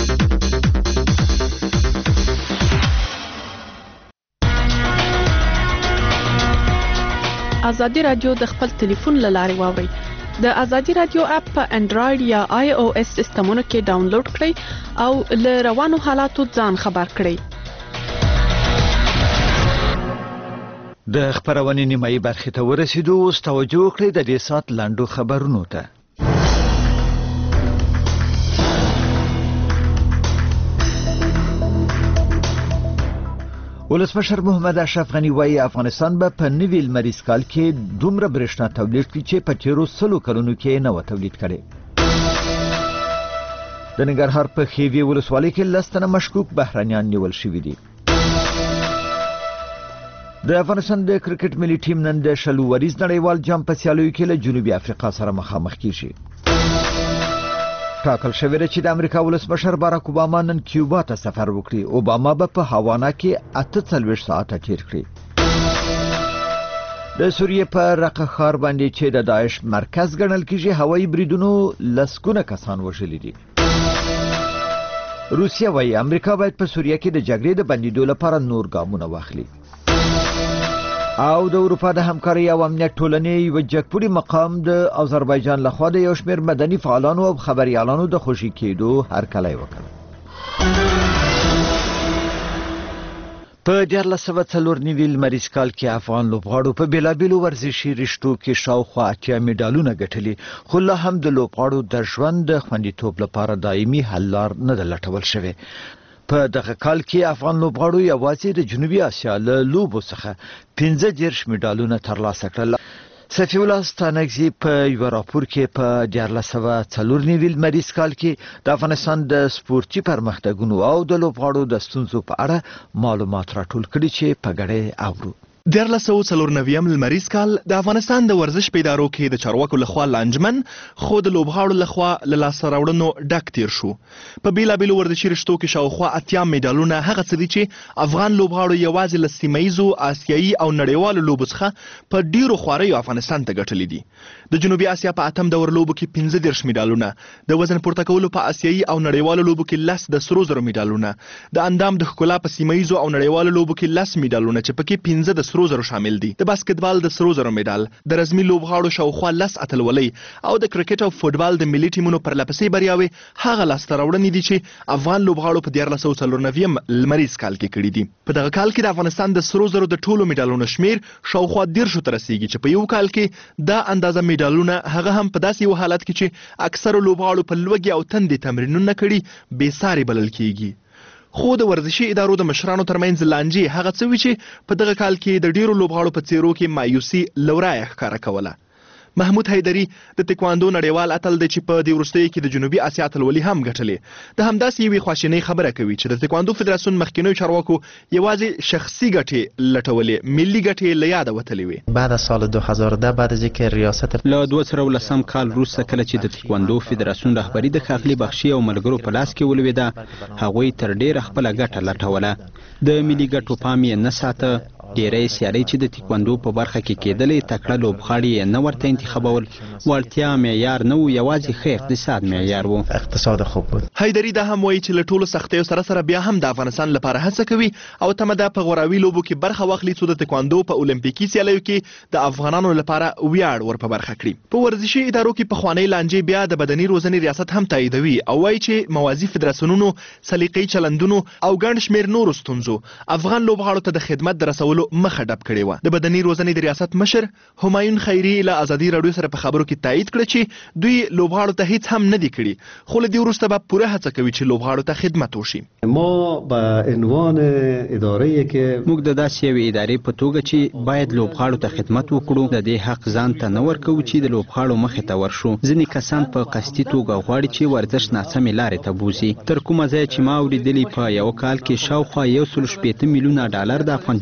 S17: ازادي رادیو د خپل ټلیفون له لارې واورئ. د ازادي رادیو اپ په انډراید یا آی او اس سیستمونو کې ډاونلوډ کړئ او له روانو حالاتو ځان خبر کړئ.
S1: د خبرونې نیمایي برخې ته ورسېدو. اوس توجه وکړئ د دې ساعت لاندو خبرونو ته. ولسمشر محمد اشرف غنی وایي افغانستان به په نوي لمریز کال کې دومره برېښنا تولید کړي چې په تېرو 100 کلونو کې نه و تولید کړې. د ننګرهار په خیوي ولسوالۍ کې 10 تنه مشکوک بهرنیان نیول شوي دي. د افغانستان د کرکټ ملي ټیم نن د 20 اوریز نړیوال جام په سیالیو کې له جنوبي افریقا سره مخامخ کیږي. ټاکل شوی دی چې د امریکا ولسمشر باراک اوباما نن کیوبا ته سفر وکړي. اوباما به په هاوانا کې 48 ساعته تیر کړي. د سوریې په رقه ښار باندې چې د داعش مرکز ګڼل کیږي هوایي بریدونو لسګونه کسان وژلي دي. روسیه وايي امریکا باید په سوریه کې د جګړې د بندیدو لپاره نور ګامونه واخلي. او د اروپا د همکارۍ او امنیت ټولنې یو جګپوړي مقام د آذربایجان لخوا د یو شمېر مدني فعالانو او خبريالانو د خوشي کېدو هرکلی وکړ. په 1404 لمریز کال کې افغان لوبغاړو په بیلابیلو ورزشي رشتو کې شاوخوا 80 میډالونه ګټلي، خو لا هم د لوبغاړو د ژوند د خوندیتوب لپاره دایمي حل لار نه ده لټول شوې. په دغه کال کې افغان لوبغاړو یوازې د جنوبي اسیا له لوبو څخه 15 میډالونه ترلاسه کړل. صفی الله ستانکزی په یو راپور کې په 1404 لمریز کال کې د افغانستان د سپورتي پرمختګونو او د لوبغاړو د ستونزو په اړه معلومات راټول کړي چې په ګډه اورو.
S18: 1404 لمریز کال د افغانستان د ورزش په ادارو کې د چارواکو لخوا لانجمن خو د لوبغاړو لخوا له لاسته راوړنو ډک تیر شو. په بیلابیلو ورزشي رشتو کې شاوخوا 80 میډالونه هغه څه دي چې افغان لوبغاړو یوازې له سیمهییزو آسیایي او نړیوالو لوبو څخه په ډیرو خواریو افغانستان ته ګټلي دي. د جنوبي اسیا په اتم دور لوبو کې 15 میډالونه، د وزن پورته کولو په آسیایي او نړیوالو لوبو کې 10 د سرو زرو میډالونه، د اندام د ښکلا په سیمهییزو او نړیوالو لوبو کې 10 میډالونه چې پکې 15 د سرو زرو شامل دي. د باسکټبال د سرو زرو میډال، د رزمي لوبغاړو شاوخوا 10 اتلولۍ او د کرکټ او فوټبال د ملي ټیمونو پرلپسې بریاوې هغه لاسته راوړنې دي چې افغان لوبغاړو په 1404 لمریز کال کې کړي دي. په دغه کال کې د افغانستان د سرو زرو د ټولو میډالونو شمیر شاوخوا 10 ته رسیږي چې په یو کال کې دا اندازه میډالونه هغه هم په داسې یو حالت کې چې اکثر لوبغاړو په لوږې او تندې تمرینونه کړي بې ساري بلل کیږي. خو د ورزشي ادارو د مشرانو ترمنځ لانجې هغه څه وي چې په دغه کال کې د ډیرو لوبغاړو په څیرو کې مایوسي لورایه ښکاره کوله. محمود حیدری د تکواندو نړیوال اتل دی چې په دې وروستیو کې د جنوبي اسیا اتلولي هم ګټلې. د همداسې یوې خواشینۍ خبره کوي چې د تکواندو فدراسیون مخکینیو چارواکو یوازې شخصي ګټې لټولې، ملي ګټې له یاده وتلې وې.
S6: بعد از سال 2010 بعد از اینکه ریاست
S19: له 2010 کال وروسته کله چې د تکواندو فدراسیون رهبري د ښاغلي بخشي او ملګرو په لاس کې ولوېده، هغوی تر ډیره خپله ګټه لټوله. د ملي ګټو پام یې نه ساته. ډیری سیالۍ چې د تکواندو په برخه کې کېدلې تکړه لوبغاړي یې نه ورته انتخابول. وړتیا معیار نه و، یوازې ښه اقتصاد معیار و.
S6: اقتصاد خوب بود.
S18: حیدری دا هم وایي چې له ټولو سختیو سره بیا هم د افغانستان لپاره هڅه کوي او تمه ده په غوراوي لوبو کې برخه واخلي څو د تکواندو په اولمپیکي سیالیو کې د افغانانو لپاره ویاړ ور په برخه کړي. په ورزشي ادارو کې پخوانۍ لانجې بیا د بدني روزنې ریاست هم تاییدوي او وایي چې موازي فدراسیونونو، سلیقې چلندونو او ګڼ شمېر نورو ستونزو افغان لوبغاړو ته د خدمت د رسولو مخه ډب کړې وه. د بدني روزنې د ریاست مشر همایون خیري له ازادي راډیو سره په خبرو کې تایید کړه چې دوی لوبغاړو ته هیڅ هم نه دي کړي، خو له دې وروسته به پوره هڅه کوي چې لوبغاړو ته خدمت وشي.
S20: ما به عنوان اداره‌ای که
S19: موږ د داسې یوې ادارې په توګه چې باید لوبغاړو ته خدمت وکړو، د دې حق ځان ته نه ورکوو چې د لوبغاړو مخې ته ورشو. ځینې کسان په قصدي توګه غواړي چې ورزش ناسمې لارې ته بوځي. تر کومه ځایه چې ما اورېدلي په یو کال کې شاوخوا $160 میلیونه د افغانستان له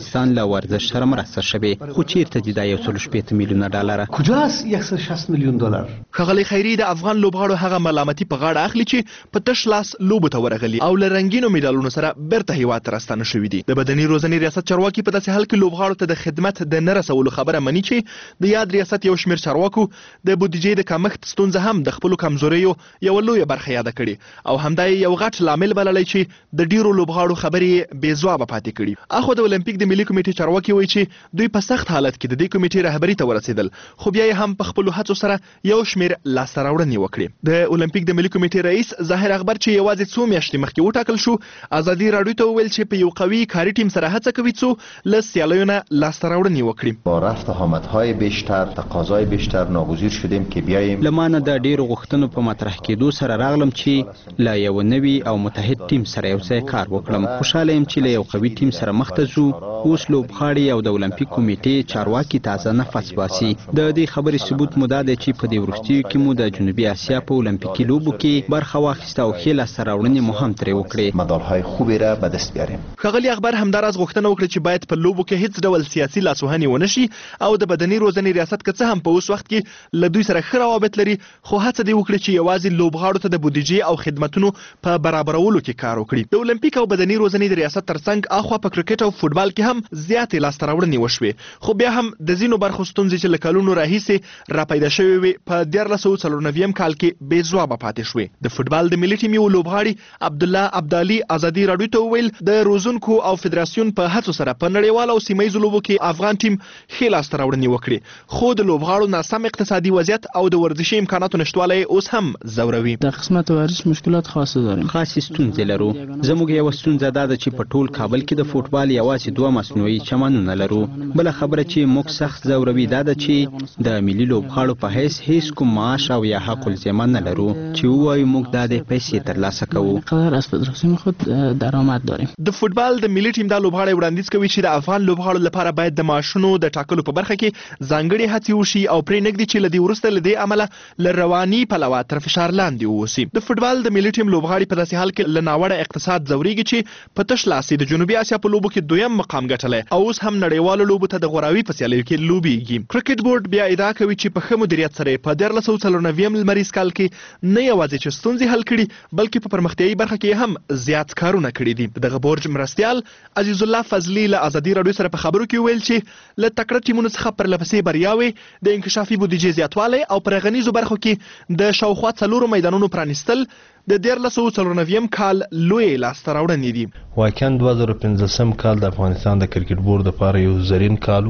S19: له ورزش سره مرسته شوې، خو چیرته دي دا 160 میلیونه ډالر؟
S20: کجاست 160 میلیون دلار؟
S18: ښاغلی خیري د افغان لوبغاړو هغه ملامتي په غاړه اخلي چې په تش لاس لوبو ته ورغلي او له رنګینو میډالونو سره بیرته هیواد ته راستانه شوي دي. د بدني روزنې ریاست چارواکي په داسې حال کې لوبغاړو ته د خدمت د نه رسولو خبره مني چې د یاد ریاست یو شمېر چارواکو د بودیجې د کمښت ستونزه هم د خپلو کمزوریو یوه لویه برخه یاده کړې او همدا یې یو غټ لامل بللی چې د ډیرو لوبغاړو خبرې بې ځوابه پاتې کړي. اخو د اولمپیک د ملي کمیټې چارواکي وایي چې دوی په سخت حالت کې د دې کمیټې رهبري ته ورسېدل، خو بیا یې هم په خپلو هڅو سره یو شمېر لاسته راوړنې وکړې. د اولمپیک د ملي کمیټې رئیس ظاهر اخبار چې یوازې څو میاشتې مخکې وټاکل شو، ازادي راډیو ته وویل چې په یو قوي کاري ټیم سره هڅه کوي څو له سیالیو نه لاسته راوړنې وکړي.
S21: با رفت آمدهای بیشتر، تقاضای بیشتر ناگزیر شدیم که بیاییم.
S19: له ما نه د ډیرو غوښتنو په مطرح کېدو سره راغلم چې له یو نوي او متحد ټیم سره یو ځای کار وکړم. خوشحاله یم چې له یو قوي ټیم سره مخ ته ځو. اوس لوبغاړي او د اولمپیک کمیټې چارواکي تازه نفس باسي. د دې خبرې ثبوت مو دا دی چې په دې وروستیو کې مو د جنوبي اسیا په اولمپیکي لوبو کې برخه واخیسته او ښې لاسته راوړنې مو هم ترې وکړې.
S21: مدالهای خوبی را به دست بیاریم.
S18: ښاغلي اخبار همداراز غوښتنه وکړه چې باید په لوبو کې هیڅ ډول سیاسي لاسوهنې ونه شي او د بدني روزنې ریاست که څه هم په اوس وخت کې له دوی سره ښه روابط لري، خو هڅه دې وکړي چې یوازې لوبغاړو ته د بودیجې او خدمتونو په برابرولو کې کار وکړي. د اولمپیک او بدني روزنې د ریاست ترڅنګ اخوا په کرکټ او فوټبال کې هم زیاتې لاسته راوړنې وشوې، خو بیا هم د ځینو برخو ستونزې چې له کلونو راهیسې راپیدا شوې وې په 1994 کال کې بې ځوابه پاتې شوې. د فوټبال د ملي ټیم یو لوبغاړي عبدالله عبدالي ازادي راډیو ته وویل د روزونکو او فدراسیون په هڅو سره په نړیوالو او سیمه ییزو لوبو کې افغان ټیم ښې لاسته راوړنې وکړې، خو د لوبغاړو ناسم اقتصادي وضعیت او د ورزشي امکاناتو نشتوالی اوس هم ځوروي.
S22: در قسمت ورزش مشکلات خاصه داریم.
S19: خاصې ستونزې لرو. زموږ یوه ستونزه دا ده چې په ټول کابل کې د فوټبال یوازې 2 مصنوعي چمنونه لرو. بله خبره چې موږ سخت ځوروي دا ده چې د ملي لوبغاړو په حیث هیڅ کوم معاش او یا حق الزیمه نه لرو چې ووایو موږ دا د پیسې ترلاسه کوو.
S22: قدر از فدراسیون خود درآمد داریم.
S18: د فوټبال د ملي ټیم دا لوبغاړی وړاندیز کوي چې د افغان لوبغاړو لپاره باید د معاشونو د ټاکلو په برخه کې ځانګړې هڅې وشي او پرې نږدې چې له دې وروسته له دې عمله له رواني پلوه تر فشار لاندې واوسي. د فوټبال د ملي ټیم لوبغاړي په داسې حال کې له ناوړه اقتصاد ځورېږي چې په تش لاس د جنوبي اسیا په لوبو کې 2م مقام ګټلی او اوس هم نړیوالو لوبو ته د غوراوي په سیالیو کې لوبېږي. کرکټ بورډ بیا ادعا کوي چې په ښه مدیریت سره په 1994 لمریز کال کې نه یوازې چې ستونزې حل کړي بلکې په پرمختیایي برخه کې هم زیات کارونه کړي دي. دغه بورډ مرستیال عزیز الله فضلي له ازادي راډیو سره په خبرو کې ویل چې له تکړه ټیمونو څخه پرلپسې بریاوې د انکشافي بودیجې زیاتوالی او پر غنیزو برخو کې د شاوخوا 4 میدانونو پرانیستل د 1994 کال لوی لاسته راوړنې دي.
S23: واقعا 2015 کال د افغانستان د کرکټ بورډ لپاره یو زرین کال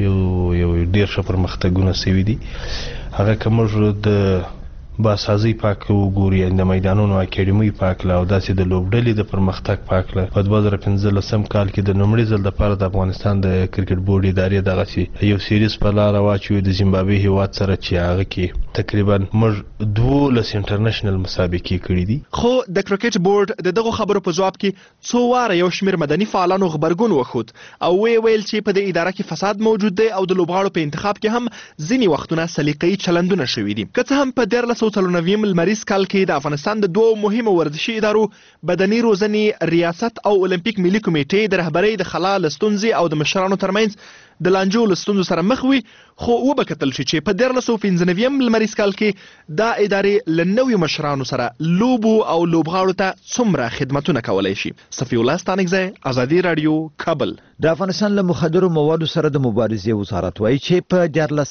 S23: یو ډیر ښه پرمختګونه سوي دي. هغه که موږ د باسازي پاک وګوري، د میدانونو اکیډمي پاک له او داسې د لوبډلې د پرمختګ پاک له په 2015 کال کې د لومړي ځل لپاره د افغانستان د کرکټ بورډ ادارې دغسې یو سیریز په لاره واچوي د زیمبابوې هیواد سره چې هغه کې تقریبا موږ 12 انټرنیشنل مسابقې کړي دي.
S18: خو د کرکټ بورډ د دغو خبرو په ځواب کې څو واره یو شمېر مدني فعالانو غبرګون وښود او ویل چې په دې اداره کې فساد موجود دی او د لوبغاړو په انتخاب کې هم ځینې وختونه سلیقه‌يي چلندونه شوي دي. که څه هم په 1994 لمریز کال کې د افغانستان د 2 مهمو ورزشي ادارو بدني روزنې ریاست او اولمپیک ملي کمیټې د رهبرۍ د خلا له ستونزې او د مشرانو ترمنځ د لانجو له ستونزو سره مخ وي، خو وبکتل شي چې په 1995 لمریز کال کې دا ادارې له نویو مشرانو سره لوبو او لوبغاړو ته څومره خدمتونه کولی شي. صفي الله ستانکزی، ازادي راډیو، کابل.
S1: د افغانستان له مخدرو موادو سره د مبارزې وزارت وایي چې په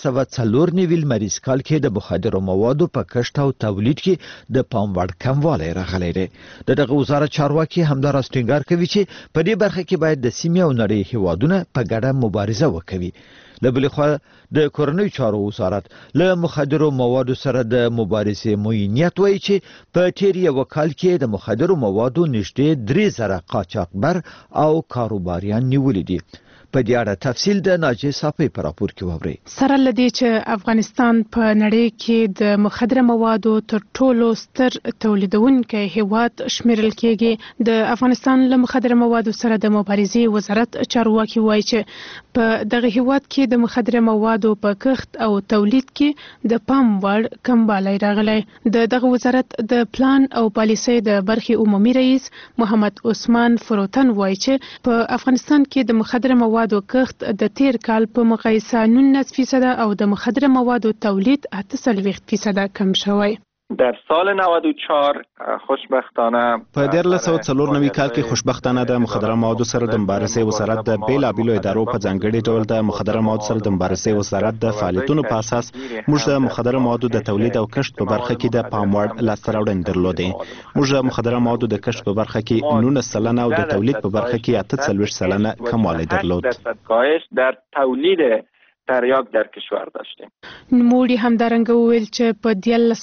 S1: 1994 لمریز کال کې د مخدرو موادو په کښت او تولید کې د پام وړ کموالی راغلی دی. دغه وزارت چارواکي همداراز ټینګار کوي چې په دې برخه کې باید د سیمې او نړۍ هیوادونه په ګډه مبارزه وکوي. له بلې خوا د کورنیو چارو وزارت له مخدرو موادو سره د مبارزې موینیت وایي چې په تیر یو کال کې د مخدرو موادو نږدې 3000 قاچاقبر او کاروباریان نیولي دي. په دې اړه تفصیل د ناجیه صافی په راپور کې واورئ.
S17: سره لدې چې افغانستان په نړۍ کې د مخدره موادو تر ټولو ستر تولیدونکی هیواد شمیرل کېږي، د افغانستان له مخدره موادو سره د مبارزې وزارت چارواکي وایي چې په دغه هیواد کې د مخدره موادو په کښت او تولید کې د پام وړ کموالی راغلی. دغه وزارت د پلان او پالیسۍ د برخې عمومي رئیس محمد عثمان فروتن وایي چې په افغانستان کې د مخدره موادو موادو کښت د تیر کال په مقایسه 19% او د مخدره موادو تولید 38% کم شوی.
S2: در سال 94 خوشبختانه
S4: په 1994 کال کې خوشبختانه د مخدره موادو سره د مبارزې وزارت د بیلابیلو ادارو په ځانګړي ډول د مخدره موادو سره د مبارزې وزارت د فعالیتونو په اساس موږ د مخدره موادو د تولید او کښت په برخه کې د پام وړ لاسته راوړنې درلودې. موږ د مخدره موادو د کښت په برخه کې 19% او د تولید په برخه کې 48% کموالی درلود.
S2: در تولید تریاک در کشور داشتیم.
S17: نوموړي همدارنګه وویل چې په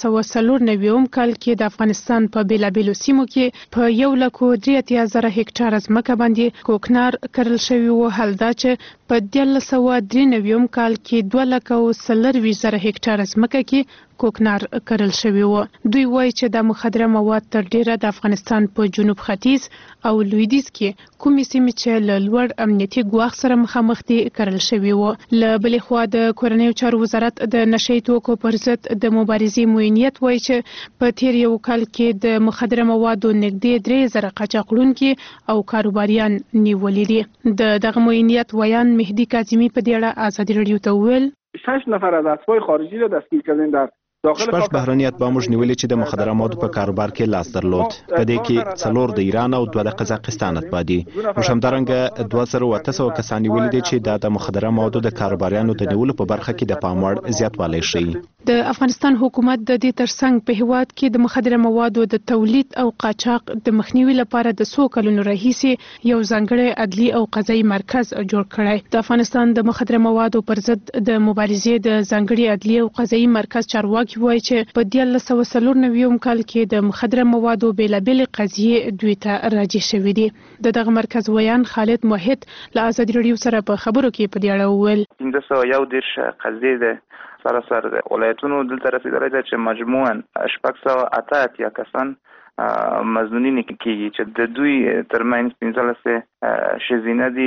S17: 1994 کال کې د افغانستان په بیلابیلو سیمو کې په 1,83,000 هکټاره ځمکه باندې کوکنار کرل شوی و، حال دا چې په 1993 کال کې 2,40,000 هکټاره ځمکه کې کوکنار کرل شوی و. دوی وایي چې د مخدره مواد تر ډیره د افغانستان په جنوب ختیځ او لویدیځ کې کومې سیمې چې له لوړ امنیتي ګواښ سره مخامخ دي کرل شوی و. له بلې خوا د کورنیو چارو وزارت د نشهیي توکو پر ضد د مبارزې معینیت وایي چې په تیر یو کال کې د مخدره موادو نږدې 3,000 قاچاقړونکي او کاروباریان نیولي دي. دغه معینیت ویان مهدی کاظمی په دې اړه ازادي رادیو ته وویل
S8: 6 نفر از اسبای خارجی را دستگیر کردیم در
S4: شپږ بهرني اتباع موږ نیولي چې د مخدره موادو په کاروبار کې لاس درلود. په دې کې 4 د ایران او 2 د قزاقستان اتباع دي. موږ همدارنګه 2,800 کسان نیولي دي چې د مخدره موادو د کاروباریانو د نیولو په برخه کې د پام وړ زیاتوالی ښیي.
S17: د افغانستان حکومت د دې ترڅنګ په هیواد کې د مخدره موادو د تولید او قاچاق د مخنیوي لپاره د 100 کلونو راهیسې یو ځانګړی عدلي او قضایي مرکز جوړ کړی. د افغانستان د مخدره موادو پر ضد د مبارزې د ځانګړي عدلي او قضایي مرکز چارواکي وایي چې په 1994 کال کې د مخدره موادو بیلابیلې قضیې دوی ته راجع شوې دي. دغه مرکز ویان خالد موحد له ازادي رادیو سره په خبرو کې په دې اړه وویل
S2: 301 قضیې ده سراسر ولایتونو دلته رسیدلې ده چې مجموعاً 688 کسان مزنونین کېږي چې د دوی ترمنځ 15 شزینه دي،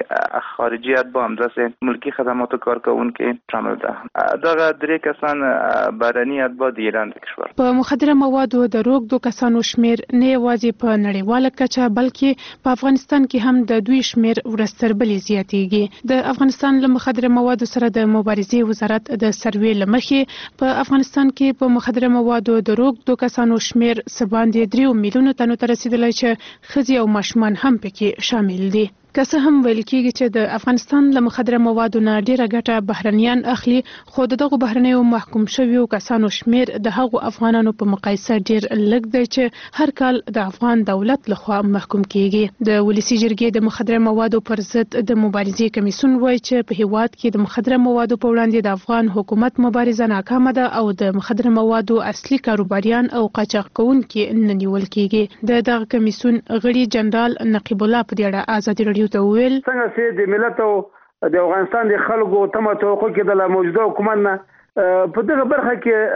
S2: 3 خارجي اتباع همداسې ملکی خدماتو کارکوونکي شامل ده. دغه 3 کسان بهرني اتباع د ایران د کشور.
S17: په مخدره موادو د روږدو کسانو شمیر نه یوازې په نړیواله کچه بلکې په افغانستان کې هم د دوی شمیر ورستربلې زیاتېږي. د افغانستان له مخدره موادو سره د مبارزې وزارت د سروې له مخې په افغانستان کې په مخدره موادو د روږدو کسانو شمیر سباندې 3 میلیونو تنو ته رسیدلی چې ښځې او ماشومان هم پکې شامل دي. که څه هم ویل کېږي چې د افغانستان له مخدره موادو نه ډیره ګټه بهرنیان اخلي، خو دغه بهرنیو محکوم شویو کسانو شمیر د هغو افغانانو په مقایسه ډیر لږ دی چې هر کال د افغان دولت لخوا محکوم کېږي. د ولسی جرګې د مخدره موادو پر ضد د مبارزې کمیسیون وایي چې په هیواد کې د مخدره موادو په وړاندې د افغان حکومت مبارزه ناکامه ده او د مخدره موادو اصلي کاروباریان او قاچاق کوونکي نه نیول کېږي. دغه کمیسیون غړي جنرال نقیب الله په دې اړه ازادي رادیو ته وویل
S8: څنګه چې د ملت او د افغانستان د خلکو تمه توقع کې د موجوده حکومت نه په دغه برخه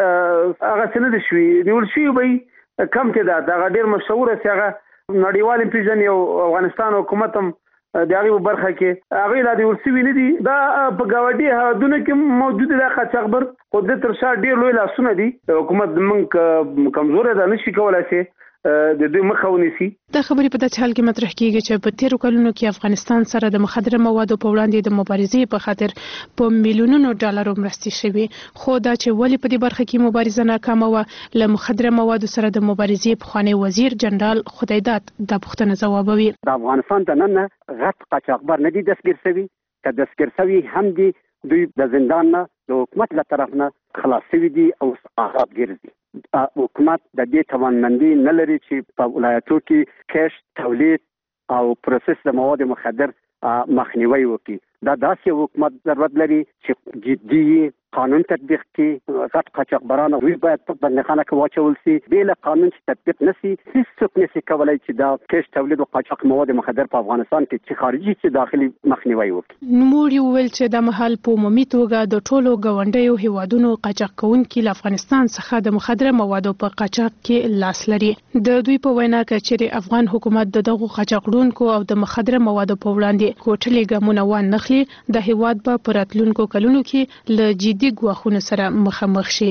S8: کې هغه څه نه دي شوي نیول شوي به کم کې ده. دغه ډېر مشهوره چې هغه نړیوال پیژني او افغانستان حکومت هم د هغې په برخه کې هغې لا نیول شوي نه دي. دا په ګاونډي هېوادونو کې موجود ده قاچاقبر، خو د تر شا ډېر لوی لاسونه دي. حکومت زموږ کمزوری ده، نشي کولی شي د دوی مخه ونیسي.
S17: دا خبرې په داسې حال کې مطرح کېږي چې په تیرو کلونو کې افغانستان سره د مخدره موادو په وړاندې د مبارزې په خاطر په میلیونونو ډالرو مرستې شوي، خو دا چې ولې په دې برخه کې مبارزه ناکامه وه له مخدره موادو سره د مبارزې پخوانی وزیر جنرال خدایداد دا پوښتنه ځوابوي.
S24: د افغانستان دننه غټ قاچاقبر نه دي دستګیر شوي، که دستګیر شوي هم دي دوی د زندان نه د حکومت له طرف نه خلاص شوي دي او آزاد ګرځي. حکومت د دې توانمندي نه لري چې په ولایتو کې کښت، تولید او پروسس د مواد مخدر مخنیوي وکړي. دا داسې حکومت ضرورت لري چې جدي قانون تطبیق کړي. غټ قاچاقبران دوی باید په بندخانه کې واچول شي. بې له قانون چې تطبیق نشي هیڅوک نشي کولی چې دا کښت، تولید او قاچاق مواد مخدر په افغانستان کې چې خارجي چې داخلي مخنیوي وکړي.
S17: نوموړي وویل چې د مهال په عمومي توګه د ټولو ګاونډیو هیوادونو قاچاق کوونکي له افغانستان څخه د مخدره موادو په قاچاق کې لاس لري. د دوی په وینا که چیرې افغان حکومت د دغو قاچاقړونکو او د مخدره موادو په وړاندې کوټلې ګامونه وانخلي، د هیواد په راتلونکو کلونو کې له جدي ګواښونو سره مخامخ شي.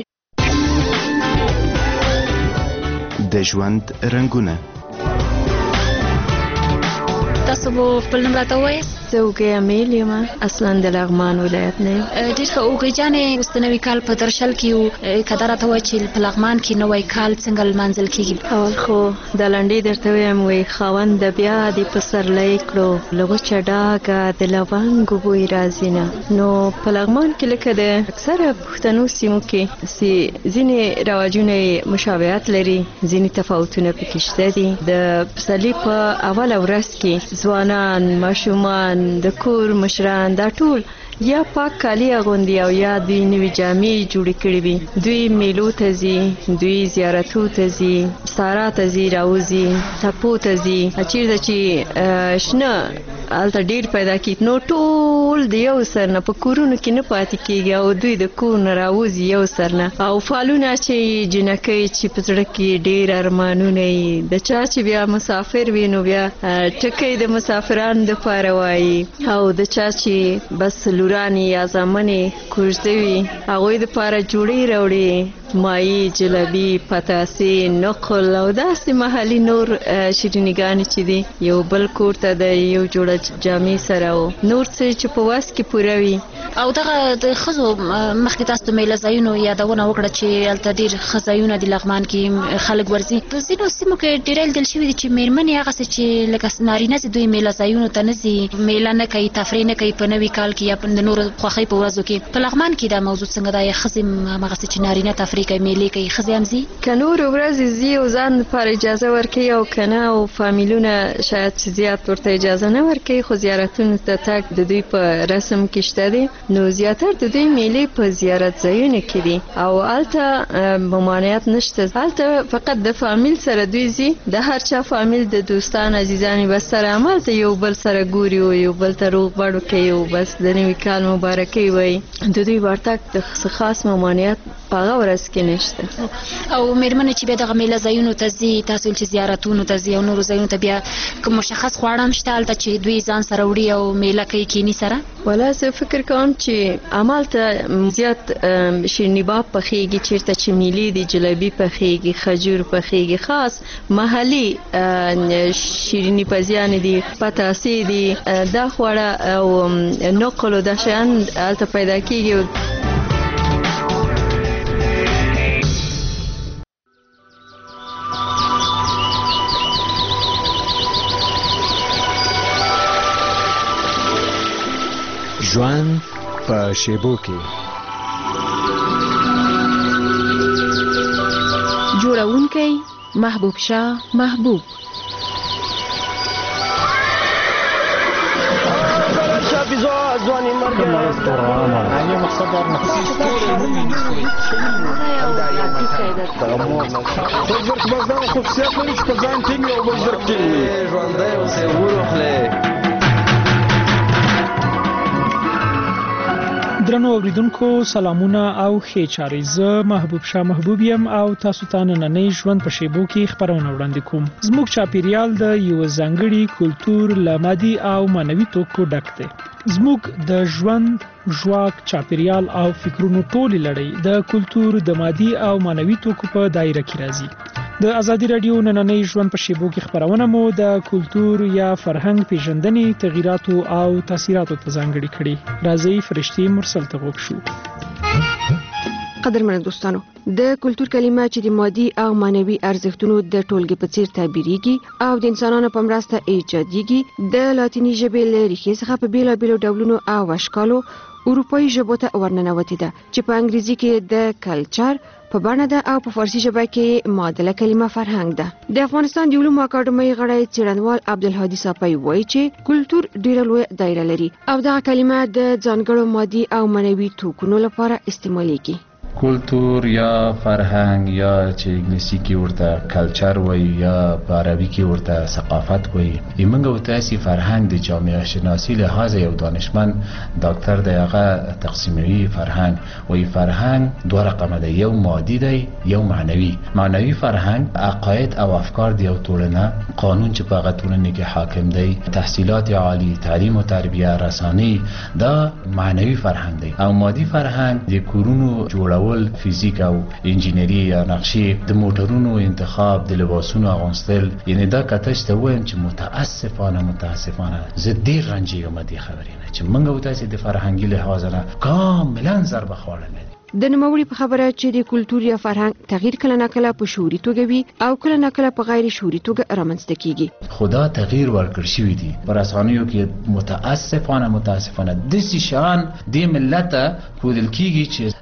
S25: د ژوند رنګونه
S3: تاسو خپل نوم راته ووایاست؟
S9: زه اوږې امیل یم، اصلا د لغمان ولایت نه یم.
S3: ډېر ښه. اوږې جانې، اوس د نوي کال په درشل کې یو، که دا راته ووایه چې په لغمان کې نوی کال څنګه لمانځل کېږي؟
S9: اول خو د لنډۍ درته ویم، وایي خاوند بیا دې پسرلی کړو له وچه ډاګه د لونګو بوی راځي نه. نو په لغمان کې لکه د اکثره پښتنو سیمو کې ځینې رواجونه مشابهت لري، ځینې تفاوتونه پکې شته دي. د پسرلي په اوله ورځ کې ځوانان، ماشومان، د کور مشران دا ټول یا پاک کالی اغوندي او یا دوی نوې جامې جوړې کړې وي. دوی میلو ته ځي، دوی زیارتو ته ځي، سارا ته ځي، راوځي، تپو ته ځي. چیرته چې شنه هلته ډېر پیدا کېږي، نو ټول د یو سر نه په کورونو کې نه پاتې کېږي او دوی د کور نه راوځي یو سر نه. او فالونه چې جنکۍ چې په زړه کې ډېر ارمانونه وي، د چا چې بیا مسافر وي نو بیا ټکی د مسافرانو دپاره وایي، او د چا چې بس لورانې یا زامنې کوژده وي هغوی دپاره جوړې راوړي، مایي، جلبي، پتاسې، نقل او داسې محلي نور شیرینیګانې چې دي یو بل کور ته د یو جوړه جامې سره او نور څه چې په وس کې پوره وي.
S3: او دغه د ښځو مخکې تاسو د میله ځایونو یادونه وکړه چې هلته ډېر ښه ځایونه دي لغمان کې خلک ورځي. په ځینو سیمو کې ډېری لیدل شوي دي چې مېرمنې هغسې چې لکه نارینه چې دوی میله ځایونو ته نه ځي، میله نه کوي، تفریح نه کوي په نوي کال کې یا د نورو خوښۍ په ورځو کې. په لغمان کې دا موضوع څنګه ده؟ یا ښځې همغسې چې نارینه تفریح کوي، میلې کوي، ښځې هم ځي؟
S9: که نورو ورځې ځي او ځان لپاره اجازه ورکوي او که نه، او فامیلونه شاید چې زیات ورته اجازه نه ورکوي، خو زیارتونو ته تګ د دوی په رسم کې شته دی. نو زیاتر د دوی میلې په زیارت ځایونو کې دي او هلته ممانعت نشته. هلته فقط د فامیل سره دوی ځي، د هر چا فامیل د دوستان عزیزان بس سره همالته یو بل سره ګوري او یو بل ته روغ بړ کوي او بس د نوي کال مبارکۍ وایي. د دوی ورتګ د خاص ممانعت په هغه ورځ کې نشته.
S3: او مېرمنې چې بیا دغه میله ځایونو ته ځي، تاسو چې زیارتونو ته ځي او نورو ځایونو ته، بیا کوم مشخص خواړه هم شته هلته چې دوی ځان سره وړي او میله کوي کیني سره؟
S9: والا زه فکر کوم چې همالته زیات شیریني پخېږي، چېرته چې میلې دي جلبي پخېږي، خجور پخېږي، خاص محلي شیریني پزیانې دي، پتاسې دي، دا خواړه او نقل او دا شیان هلته پیدا کېږي.
S7: ژوند په شیبو کې
S10: جوړونکی محبوب شاه محبوب.
S13: درنو اوریدونکو سلامونه او ښې چارې. زه محبوب شاه محبوب یم او تاسو ته نننۍ ژوند په شیبو کې خبرونه وړاندې کوم. زموږ چاپیریال د یو ځانګړي کلتور له مادي او معنوي توکو ډک دی. زموږ د ژوند ژواک، چاپیریال او فکرونو ټولې لړۍ د کلتور د مادي او معنوي توکو په دایره کې راځي. د ازادي رادیو نننۍ ژوند په شیبو کې خبرونه مو د کلتور یا فرهنګ پیژندنې، تغییراتو او تاثیراتو ته ځانګړي کړي. راځئ فرشتي مرسل ته غوږ شو.
S25: قدرمنو دوستانو، د کلتور کلمه چې د مادي او معنوي ارزښتونو د ټولګې په څیر تعبیریږي او د انسانانو په مرسته ایجادېږي، د لاتینی ژبې له ریښې څخه په بیلابیلو ډولونو او اشکالو اروپایي ژبو ته ورننوتې ده چې په انګریزي کې د کلچر په بڼه ده او په فارسي ژبه کې معادله کلمه فرهنګ ده. د افغانستان د علومو اکاډمۍ غړی څېړنوال عبدالهادي صافی وایي چې کلتور ډیره لویه دایره لري او دغه کلمه د ځانګړو مادي او معنوي توکونو لپاره استعمالیږي.
S26: کلتور یا فرهنګ یا چې انګلیسي کې ورته کلچر وایي یا په عربي کې ورته ثقافت وایي. موږ ورته اسي فرهنګ د جامعه شناسی لحاظ یو دانشمند ډاکټر دی هغه تقسیموي فرهنګ وایي. فرهنګ دوه رقمه دی، یو مادي دی یو معنوي. معنوي فرهنګ عقاید او افکار دی او ټولنه قانون چې په هغه ټولنه کې حاکم دی، تحصیلات عالی، تعلیم او تربیه، رسانې، دا معنوي فرهنګ دی. او مادي فرهنګ د کورونو جوړ جوړول، فیزیک او انجینری یا نقشې، د موټرونو انتخاب، د لباسونو اغوستل، یعنی دا کتش ته وایم چې متاسفانه زه ډیر رنجیږم دې خبرې نه چې موږ او تاسو د فرهنګي لحاظ نه کاملا ضربه خوړلې.
S25: د نوموړي په خبره چې د کلتور یا فرهنګ تغییر کله ناکله په شعوري توګه وي او کله ناکله په غیر شعوري توګه رامنځته کیږي.
S26: خدا تغییر ورکړ شوی دی پر رسنیو کې متاسفانه د شان د ملت خودل کیږي چې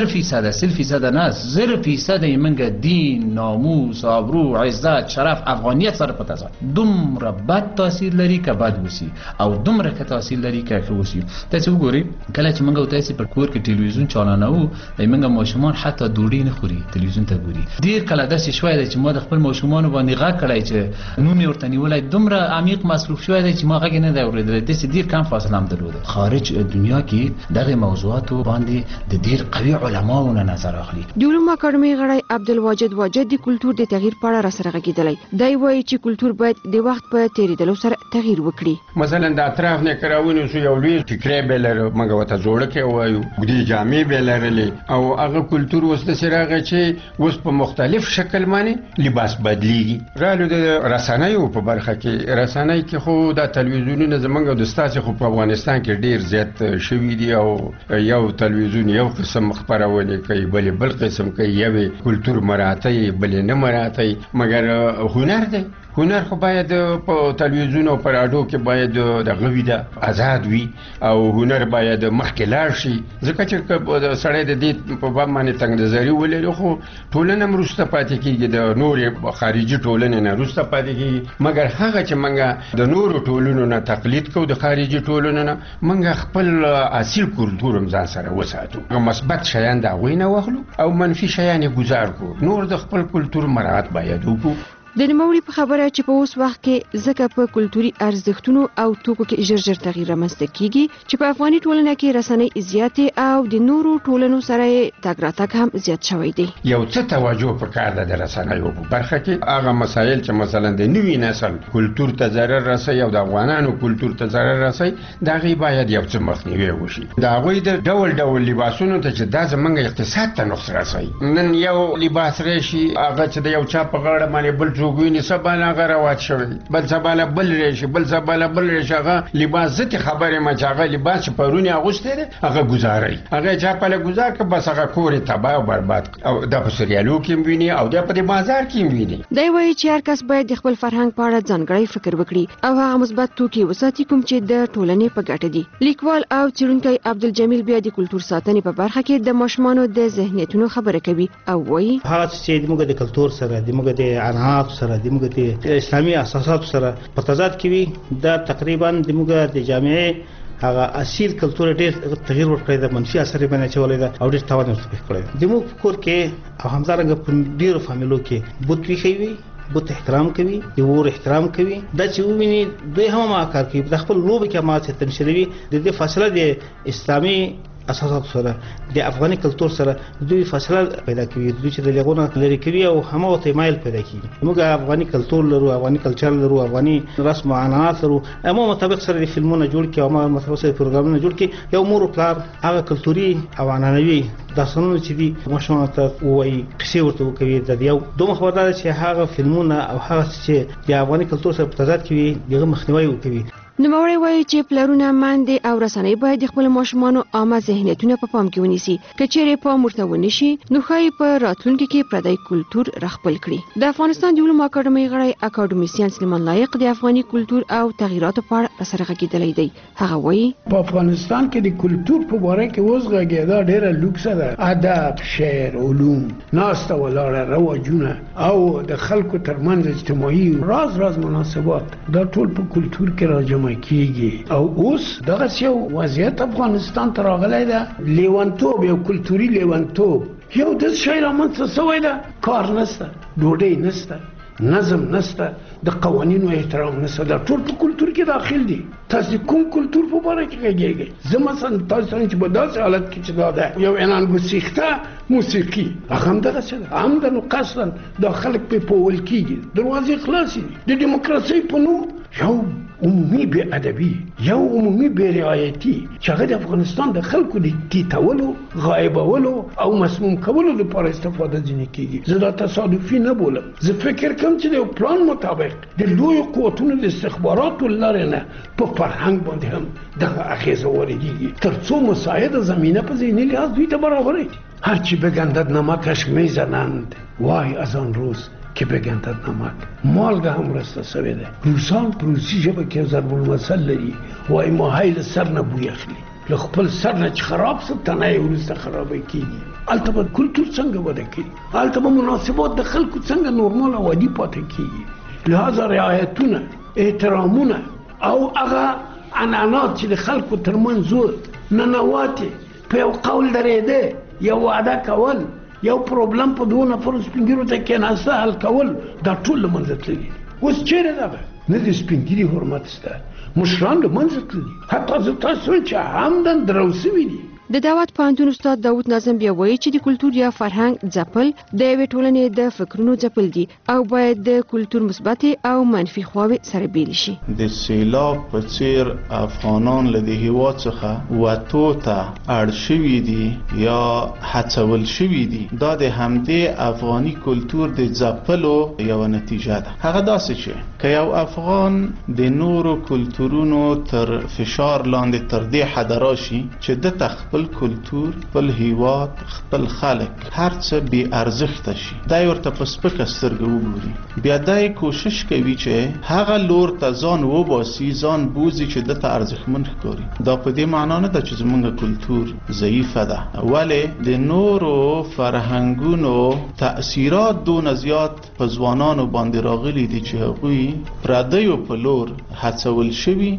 S26: 0% 0% نه 0% یمنګ دین، ناموس، آبرو، عزت، شرف، افغانیت سره په تضاد دومره بد تاثیر لري که بد وسی او دومره که تاثیر لري که ښه وسی. تاسو وګورئ کله چې موږ تاسو پر کور کې ټلویزیون چالانو ایمنګ ماشومان حتی ډوډۍ نه خوري، تلویزیون ته ګوري. ډیر کله داسې شوی دی چې ما د خپل ماشومان باندې غږ کړی چې نوم یې ورته نیولی دومره عمیق مصروف شوی دی چې ما غږ نه دی اورېدلی. داسې ډیر کم فاصله هم درلوده. خارج دنیا کې دغه موضوعاتو باندې د ډیر قوي علماو نه نظر اخلي.
S25: د علومو اکاډمۍ غړی عبدالواجد واجد د کلتور د تغییر په اړه راسره غږېدلی. دی وایي چې کلتور باید د وخت په تېرېدلو سره تغییر وکړي.
S5: مثلا د اطراف نه کراونو سو یو لوی ټیکری به لرو، موږ ورته جوړه کې وایو، ګډي جامې به لرلې او هغه کلتور اوس د سراغه چې اوس په مختلف شکل باندې لباس بدلیږي. رالو د رسنیو په برخه کې رسنۍ کې خو د تلویزیونونو زمونږ د ستاسو خو په افغانستان کې ډیر زیات شوي دي او یو تلویزیون یو قسم خبرونه کوي، بل قسم کوي، یو کلتور مراعاتي بل نه مراعاتي، مګر هنر دی. هنر خو باید په تلویزیون او په راډیو کې باید د غوی د آزاد وي او هنر باید مخکې لاړ شي. ځکه چې سړی د دې په باب باندې تنګ نظري ولري خو ټولنه وروسته پاتې کېږي، د نورې خارجي ټولنې نه وروسته پاتې کېږي. مګر هغه چې موږ د نورو ټولنو نه تقلید کوو، د خارجي ټولنو نه، موږ خپل اصیل کلتور هم ځان سره وساتو. مثبت شیان د هغوی نه واخلو او منفي شیان یې ګزار کړو. نور د خپل کلتور مراعات باید وکړو.
S25: د نوموړي په خبره چې په اوس وخت کې ځکه په کلتوري ارزښتونو او توکو کې ژر تغییر رامنځته کیږي چې په افغاني ټولنه کې رسنۍ زیاتې او د نورو ټولنو سره تګ راتګ هم زیات شوی دی.
S5: یو څه توجه پکار ده د رسنیو په برخه کې. هغه مسایل چې مثلا د نوي نسل کلتور ته ضرر رسوي او د افغانانو کلتور ته ضرر رسوي، دا غي باید یو څه مخنیوي وشي. دا غوي د ډول لباسونو ته چې دا زمونږ اقتصاد ته نقص رسوي. نن یو لباس راشي هغه چې د یو چا په غاړه باندې بل څوګوینه سباله غروات شوی، بل سباله بل راشي، بل سباله بل راشي. هغه لباس ځکه خبره ما چې هغه لباس پرونی اغوسته ده هغه گزاري، هغه چا په گزار که بس هغه کور تباہ او برباد او د پسریالو کې ویني او د په بازار کې ویني.
S25: دی وایي چې هر کس باید د خپل فرهنګ په اړه ځانګړی فکر وکړي او هغه مثبت توکي وساتي کوم چې د ټولنې په ګټه دي. لیکوال او څېړونکی عبدالجمیل بیا د کلتور ساتنې په برخه کې د ماشومانو د ذهنیتونو خبره کوي او وایي
S11: هغه چې موږ د کلتور سره د موږ د عنعنات سره د موږ د اسلامي اساسات سره په تضاد کې وي، دا تقریبا د موږ د جامعې هغه اصیل کلتور ډېر تغییر ورکړی دی، منفي اثر یې باندې اچولی دی او ډېر تاوان یې ورته کړی دی. زموږ په کور کې او همدارنګه په ډېرو فامیلو کې بت ویښی وي، بت احترام کوي، د ور احترام کوي. دا چې وویني دوی هم ما کار کوي، د خپل لوبې کې ما څه تمثیلوي. د دې فاصله د اسلامي اساسات سره د افغاني کلتور سره دوی فاصله پیدا کوي، دوی چې د لغونه لري کوي او همغه ته مایل پیدا کوي. موږ افغاني کلتور لرو، افغاني کلچر لرو، افغاني رسم او عنعنات لرو. امو مطابق سره د فلمونه جوړ کړي او ما مطابق سره پروګرامونه جوړ کړي. یو مور او پلار هغه کلتوري او عنعنوي داستانونه چې دي ماشومان ته وایي، قصې ورته کوي. د یو دوه خبردار چې هغه فلمونه او هغه چې د افغاني کلتور سره په تضاد کې وي دغه مخنیوي وکړي.
S25: نوموړی وایي چې پلرونه، میندې او رسنۍ باید د خپلو ماشومانو عامه ذهنیتونه په پام کې ونیسي. که چیرې پام ورته ونه شي نو ښایي په راتلونکي کې پردی کلتور راخپل کړي. د افغانستان د علومو اکاډمۍ غړی اکاډمیسین سلیمان لایق د افغاني کلتور او تغییراتو په اړه راسره غږېدلی دی. هغه وایي
S12: په افغانستان کې د کلتور په باره کې اوس غږېدا ډېره لوکسه ده. ادب، شعر، علوم، ناسته ولاړه، رواجونه او د خلکو ترمنځ اجتماعي راز مناسبات دا ټول په کلتور کې راجمع کیږي. او اوس دغه یو وضعیت افغانستان ته راغلی ده، لیونتوب، یو کلتوري لیونتوب. یو د شی رامنځته شوی ده، کار نشته، ډوډۍ نشته، نظم نشته، د قوانینو احترام نشته. دا ټول په کلتور کې داخل دي. تاسو کوم کلتور په باره کې غږیږئ؟ زه مثلا تاسو چې په داسې حالت کې چې دا ده یو اعلان گسیخته موسیقي هغه هم دغه څه ده، عمدن و قصدن دا خلک پې پوول کېږي، دروازې خلاصې دي. د دیموکراسۍ په نوم یو عمومي بې ادبي یو عمومي بې رعایتي چې هغه د افغانستان د خلکو د ټیټولو غایبولو او مسموم کولو لپاره استفاده ځینې کیږي. زه دا تصادفي نه بولم. زه فکر کوم چې د پلان مطابق د لویو قوتونو د استخباراتو لارې نه په فرهنګ باندې هم دغه اغیزه واردېږي تر څو مساعد زمینه په ذهني لحاظ دوی ته برابره. هرچی بگندد نمکش میزنند وای از آن روز که بگندد نمک. مالگه هم رسته سوی ده. روسان پروسی ژبه کې ضرب المثل لري وای ماهی له سر نه بوی اخلي له خپل سر نه چې خراب څه تنه یې وروسته خرابه کېږي. هلته به کلتور څنګه وده کوي، هلته به مناسبات د خلکو څنګه نورمال او عادي پاتې کېږي. لهذا رعایتونه احترامونه او هغه عنعنات چې د خلکو ترمنځ ننواتې په یو قول درېده، یو وعده کول، یو پروبلم په دوه نفرو سپینګیرو ته کېناسته حل کول، دا ټول له منځه تللي. اوس چیرې ده؟ نه د سپینګیري حرمت شته، مشران له منځه تللي. حتی زه تاسو چې همدن درو سوي دي.
S25: د دعوت پوهنتون استاد داود ناظم بیا وایي چې د کلتور یا فرهنګ ځپل د یوې ټولنې د فکرونو ځپل دي او باید د کلتور مثبت او منفي خواوې سره بیل شي.
S6: د سیلاب په څیر افغانان له د هیواد څخه وتو ته اړ شوي دي یا هڅول شوي دي. دا د همدې افغاني کلتور د ځپلو یوه نتیجه ده. هغه داسې چې که یو افغان د نورو کلتورونو تر فشار لاندې تر دې حده راشي چې د خپل کلتور، خپل هیواد، خپل خلک هر څه بې ارزښته شي، دا ورته په سپکه سترګه وګوري، بیا دا کوشش کوي چې هغه لور ته ځان وباسي، ځان بوزي چې دته ارزښتمن ښکاري. دا په دې معنا نه ده چې زموږ کلتور ضعیفه ده، ولې د نورو فرهنګونو تأثیرات دونه زیات په ځوانانو باندې راغلي دي چې هغوی پردیو په لور هڅول شوي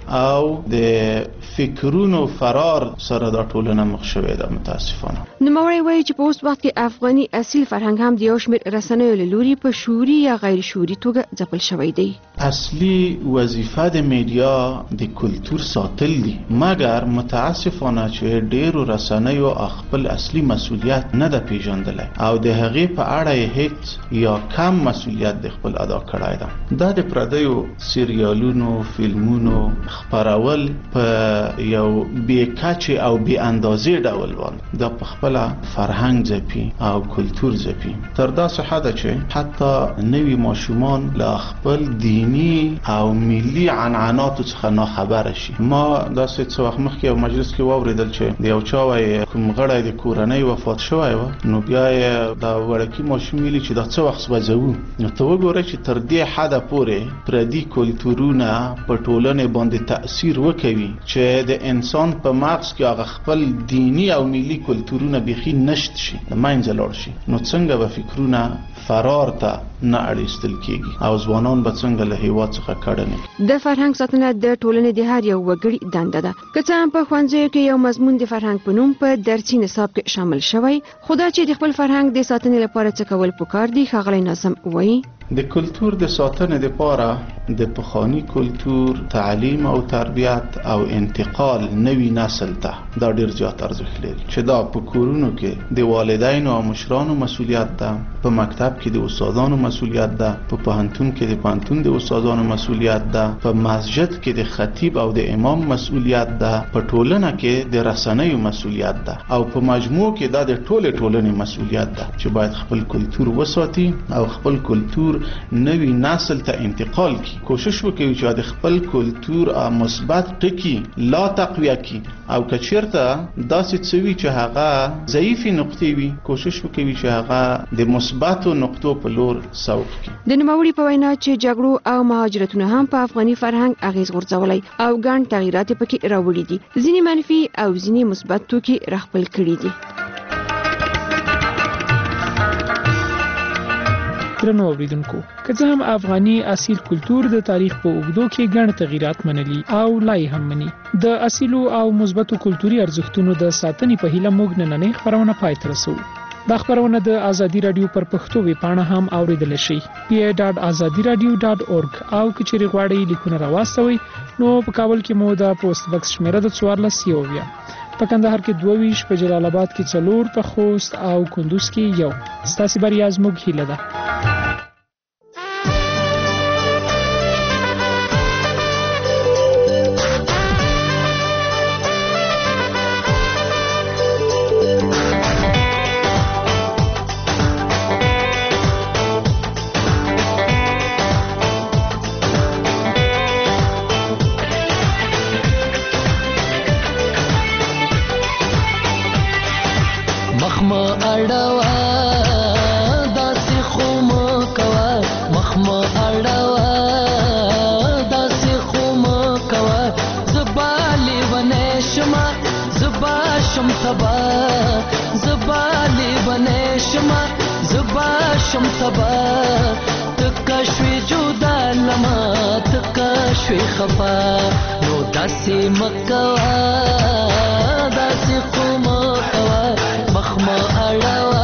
S6: او د فکرونو فرار سره دا ټولنه مخ شوې ده متاسفانه.
S25: نوموړی وایي چې په اوس وخت کې افغاني اصیل فرهنګ هم د یو شمېر رسنیو له لوري په شعوري یا غیر شعوري توګه ځپل شوی دی.
S6: اصلي وظیفه د میډیا د کلتور ساتل دي، مګر متاسفانه چې ډیرو رسنیو خپل اصلي مسؤلیت نه ده پیژندلی او د هغې په اړه یې هیڅ یا کم مسؤلیت د خپل ادا کړی ده. دا د پردیو سریالونو، فلمونو خپرول په یو بې کچې او بې اندازې ډول باندې دا په خپله فرهنګ ځپي او کلتور ځپي تر داسې حده چې حتی نوي ماشومان له خپل دیني او ملي عنعناتو څخه ناخبره شي. ما داسې څه وخت مخکې یو مجلس کې واورېدل چې د یو چا وایي کوم غړی د کورنۍ وفات شوی و، نو بیا یې دا وړکي ماشوم ویلي چې دا څه وخت سوځوو. نو ته وګورئ چې تر دې حده پورې پردي کلتورونه په ټولنې باندې تأثیر وکوي چې د انسان په مغز کې هغه خپل دینی او ملي کلتورونه بیخي نشت شي، د منځه لاړ شي. نو څنګه به فکرونه فرار ته نه اړیستل کېږي او ځوانان به څنګه له هیواد څخه کډه نه.
S25: د فرهنګ ساتنه د ټولنې د هر یو وګړي دنده ده. که څه هم په ښوونځیو کې یو مضمون د فرهنګ په نوم په درسي نصاب کې شامل شوی، خو دا چې د خپل فرهنګ د ساتنې لپاره څه کول پکار دي، ښاغلی ناظم وایي
S6: د کلتور د ساتنې لپاره د پخوانی کلتور تعلیم او تربیت او انتقال نوی نسل ته دا ډیر زیات ارزښت لري چې دا په کورونو کې د والدینو او مشرانو مسؤلیت ده، په مکتب کې د استادانو مسؤلیت ده، په پوهنتون کې د پوهنتون د استادانو مسؤلیت ده، په مسجد کې د خطیب او د امام مسؤلیت ده، په ټولنه کې د رسنیو مسؤلیت ده او په مجموع کې دا د ټولنې مسؤلیت ده چې باید خپل کلتور وساتي او خپل کلتور نوی نسل ته انتقال کی. کوشش وکړي چې د خپل کلتور مثبت ټکی لا تقویه کی او که چیرته داسې څه وي چې هغه ضعیفې نقطې وي، کوشش وکړي چې هغه د مثبتو نقطو په لور سوق کی.
S25: د نوموړي په وینا چې جګړو او مهاجرتونو هم په افغاني فرهنګ اغیز غورځولی او ګڼ تغییرات پکې راوړي دي، ځینې منفي او ځینې مثبت توکي راخپل کړي دي.
S13: درنو اوریدونکو، که څه هم افغاني اصیل کلتور د تاریخ په اوږدو کې ګڼ تغییرات منلي او لا یې هم مني، د اصیلو او مثبتو کلتوري ارزښتونو د ساتنې په هیله موږ نننۍ خپرونه پای ته رسوو. دا خپرونه د ازادي رادیو پر پښتو ویبپاڼه هم اوریدلی شئ، pa.azadiradio.org، او که چیرې غواړئ لیکونه راواستوئ نو په کابل کې مو د پوسټ بکس شمیره د 14 په کندهار کې 22، په جلال آباد کې 4، په خوست او کندوز کې 1. ستاسو بریا زموږ هیله ده.
S14: شم سبا تکا شوی جدا لما تکا شوی خفا نو داسی مکوا داسی خو مکوا مخما اړه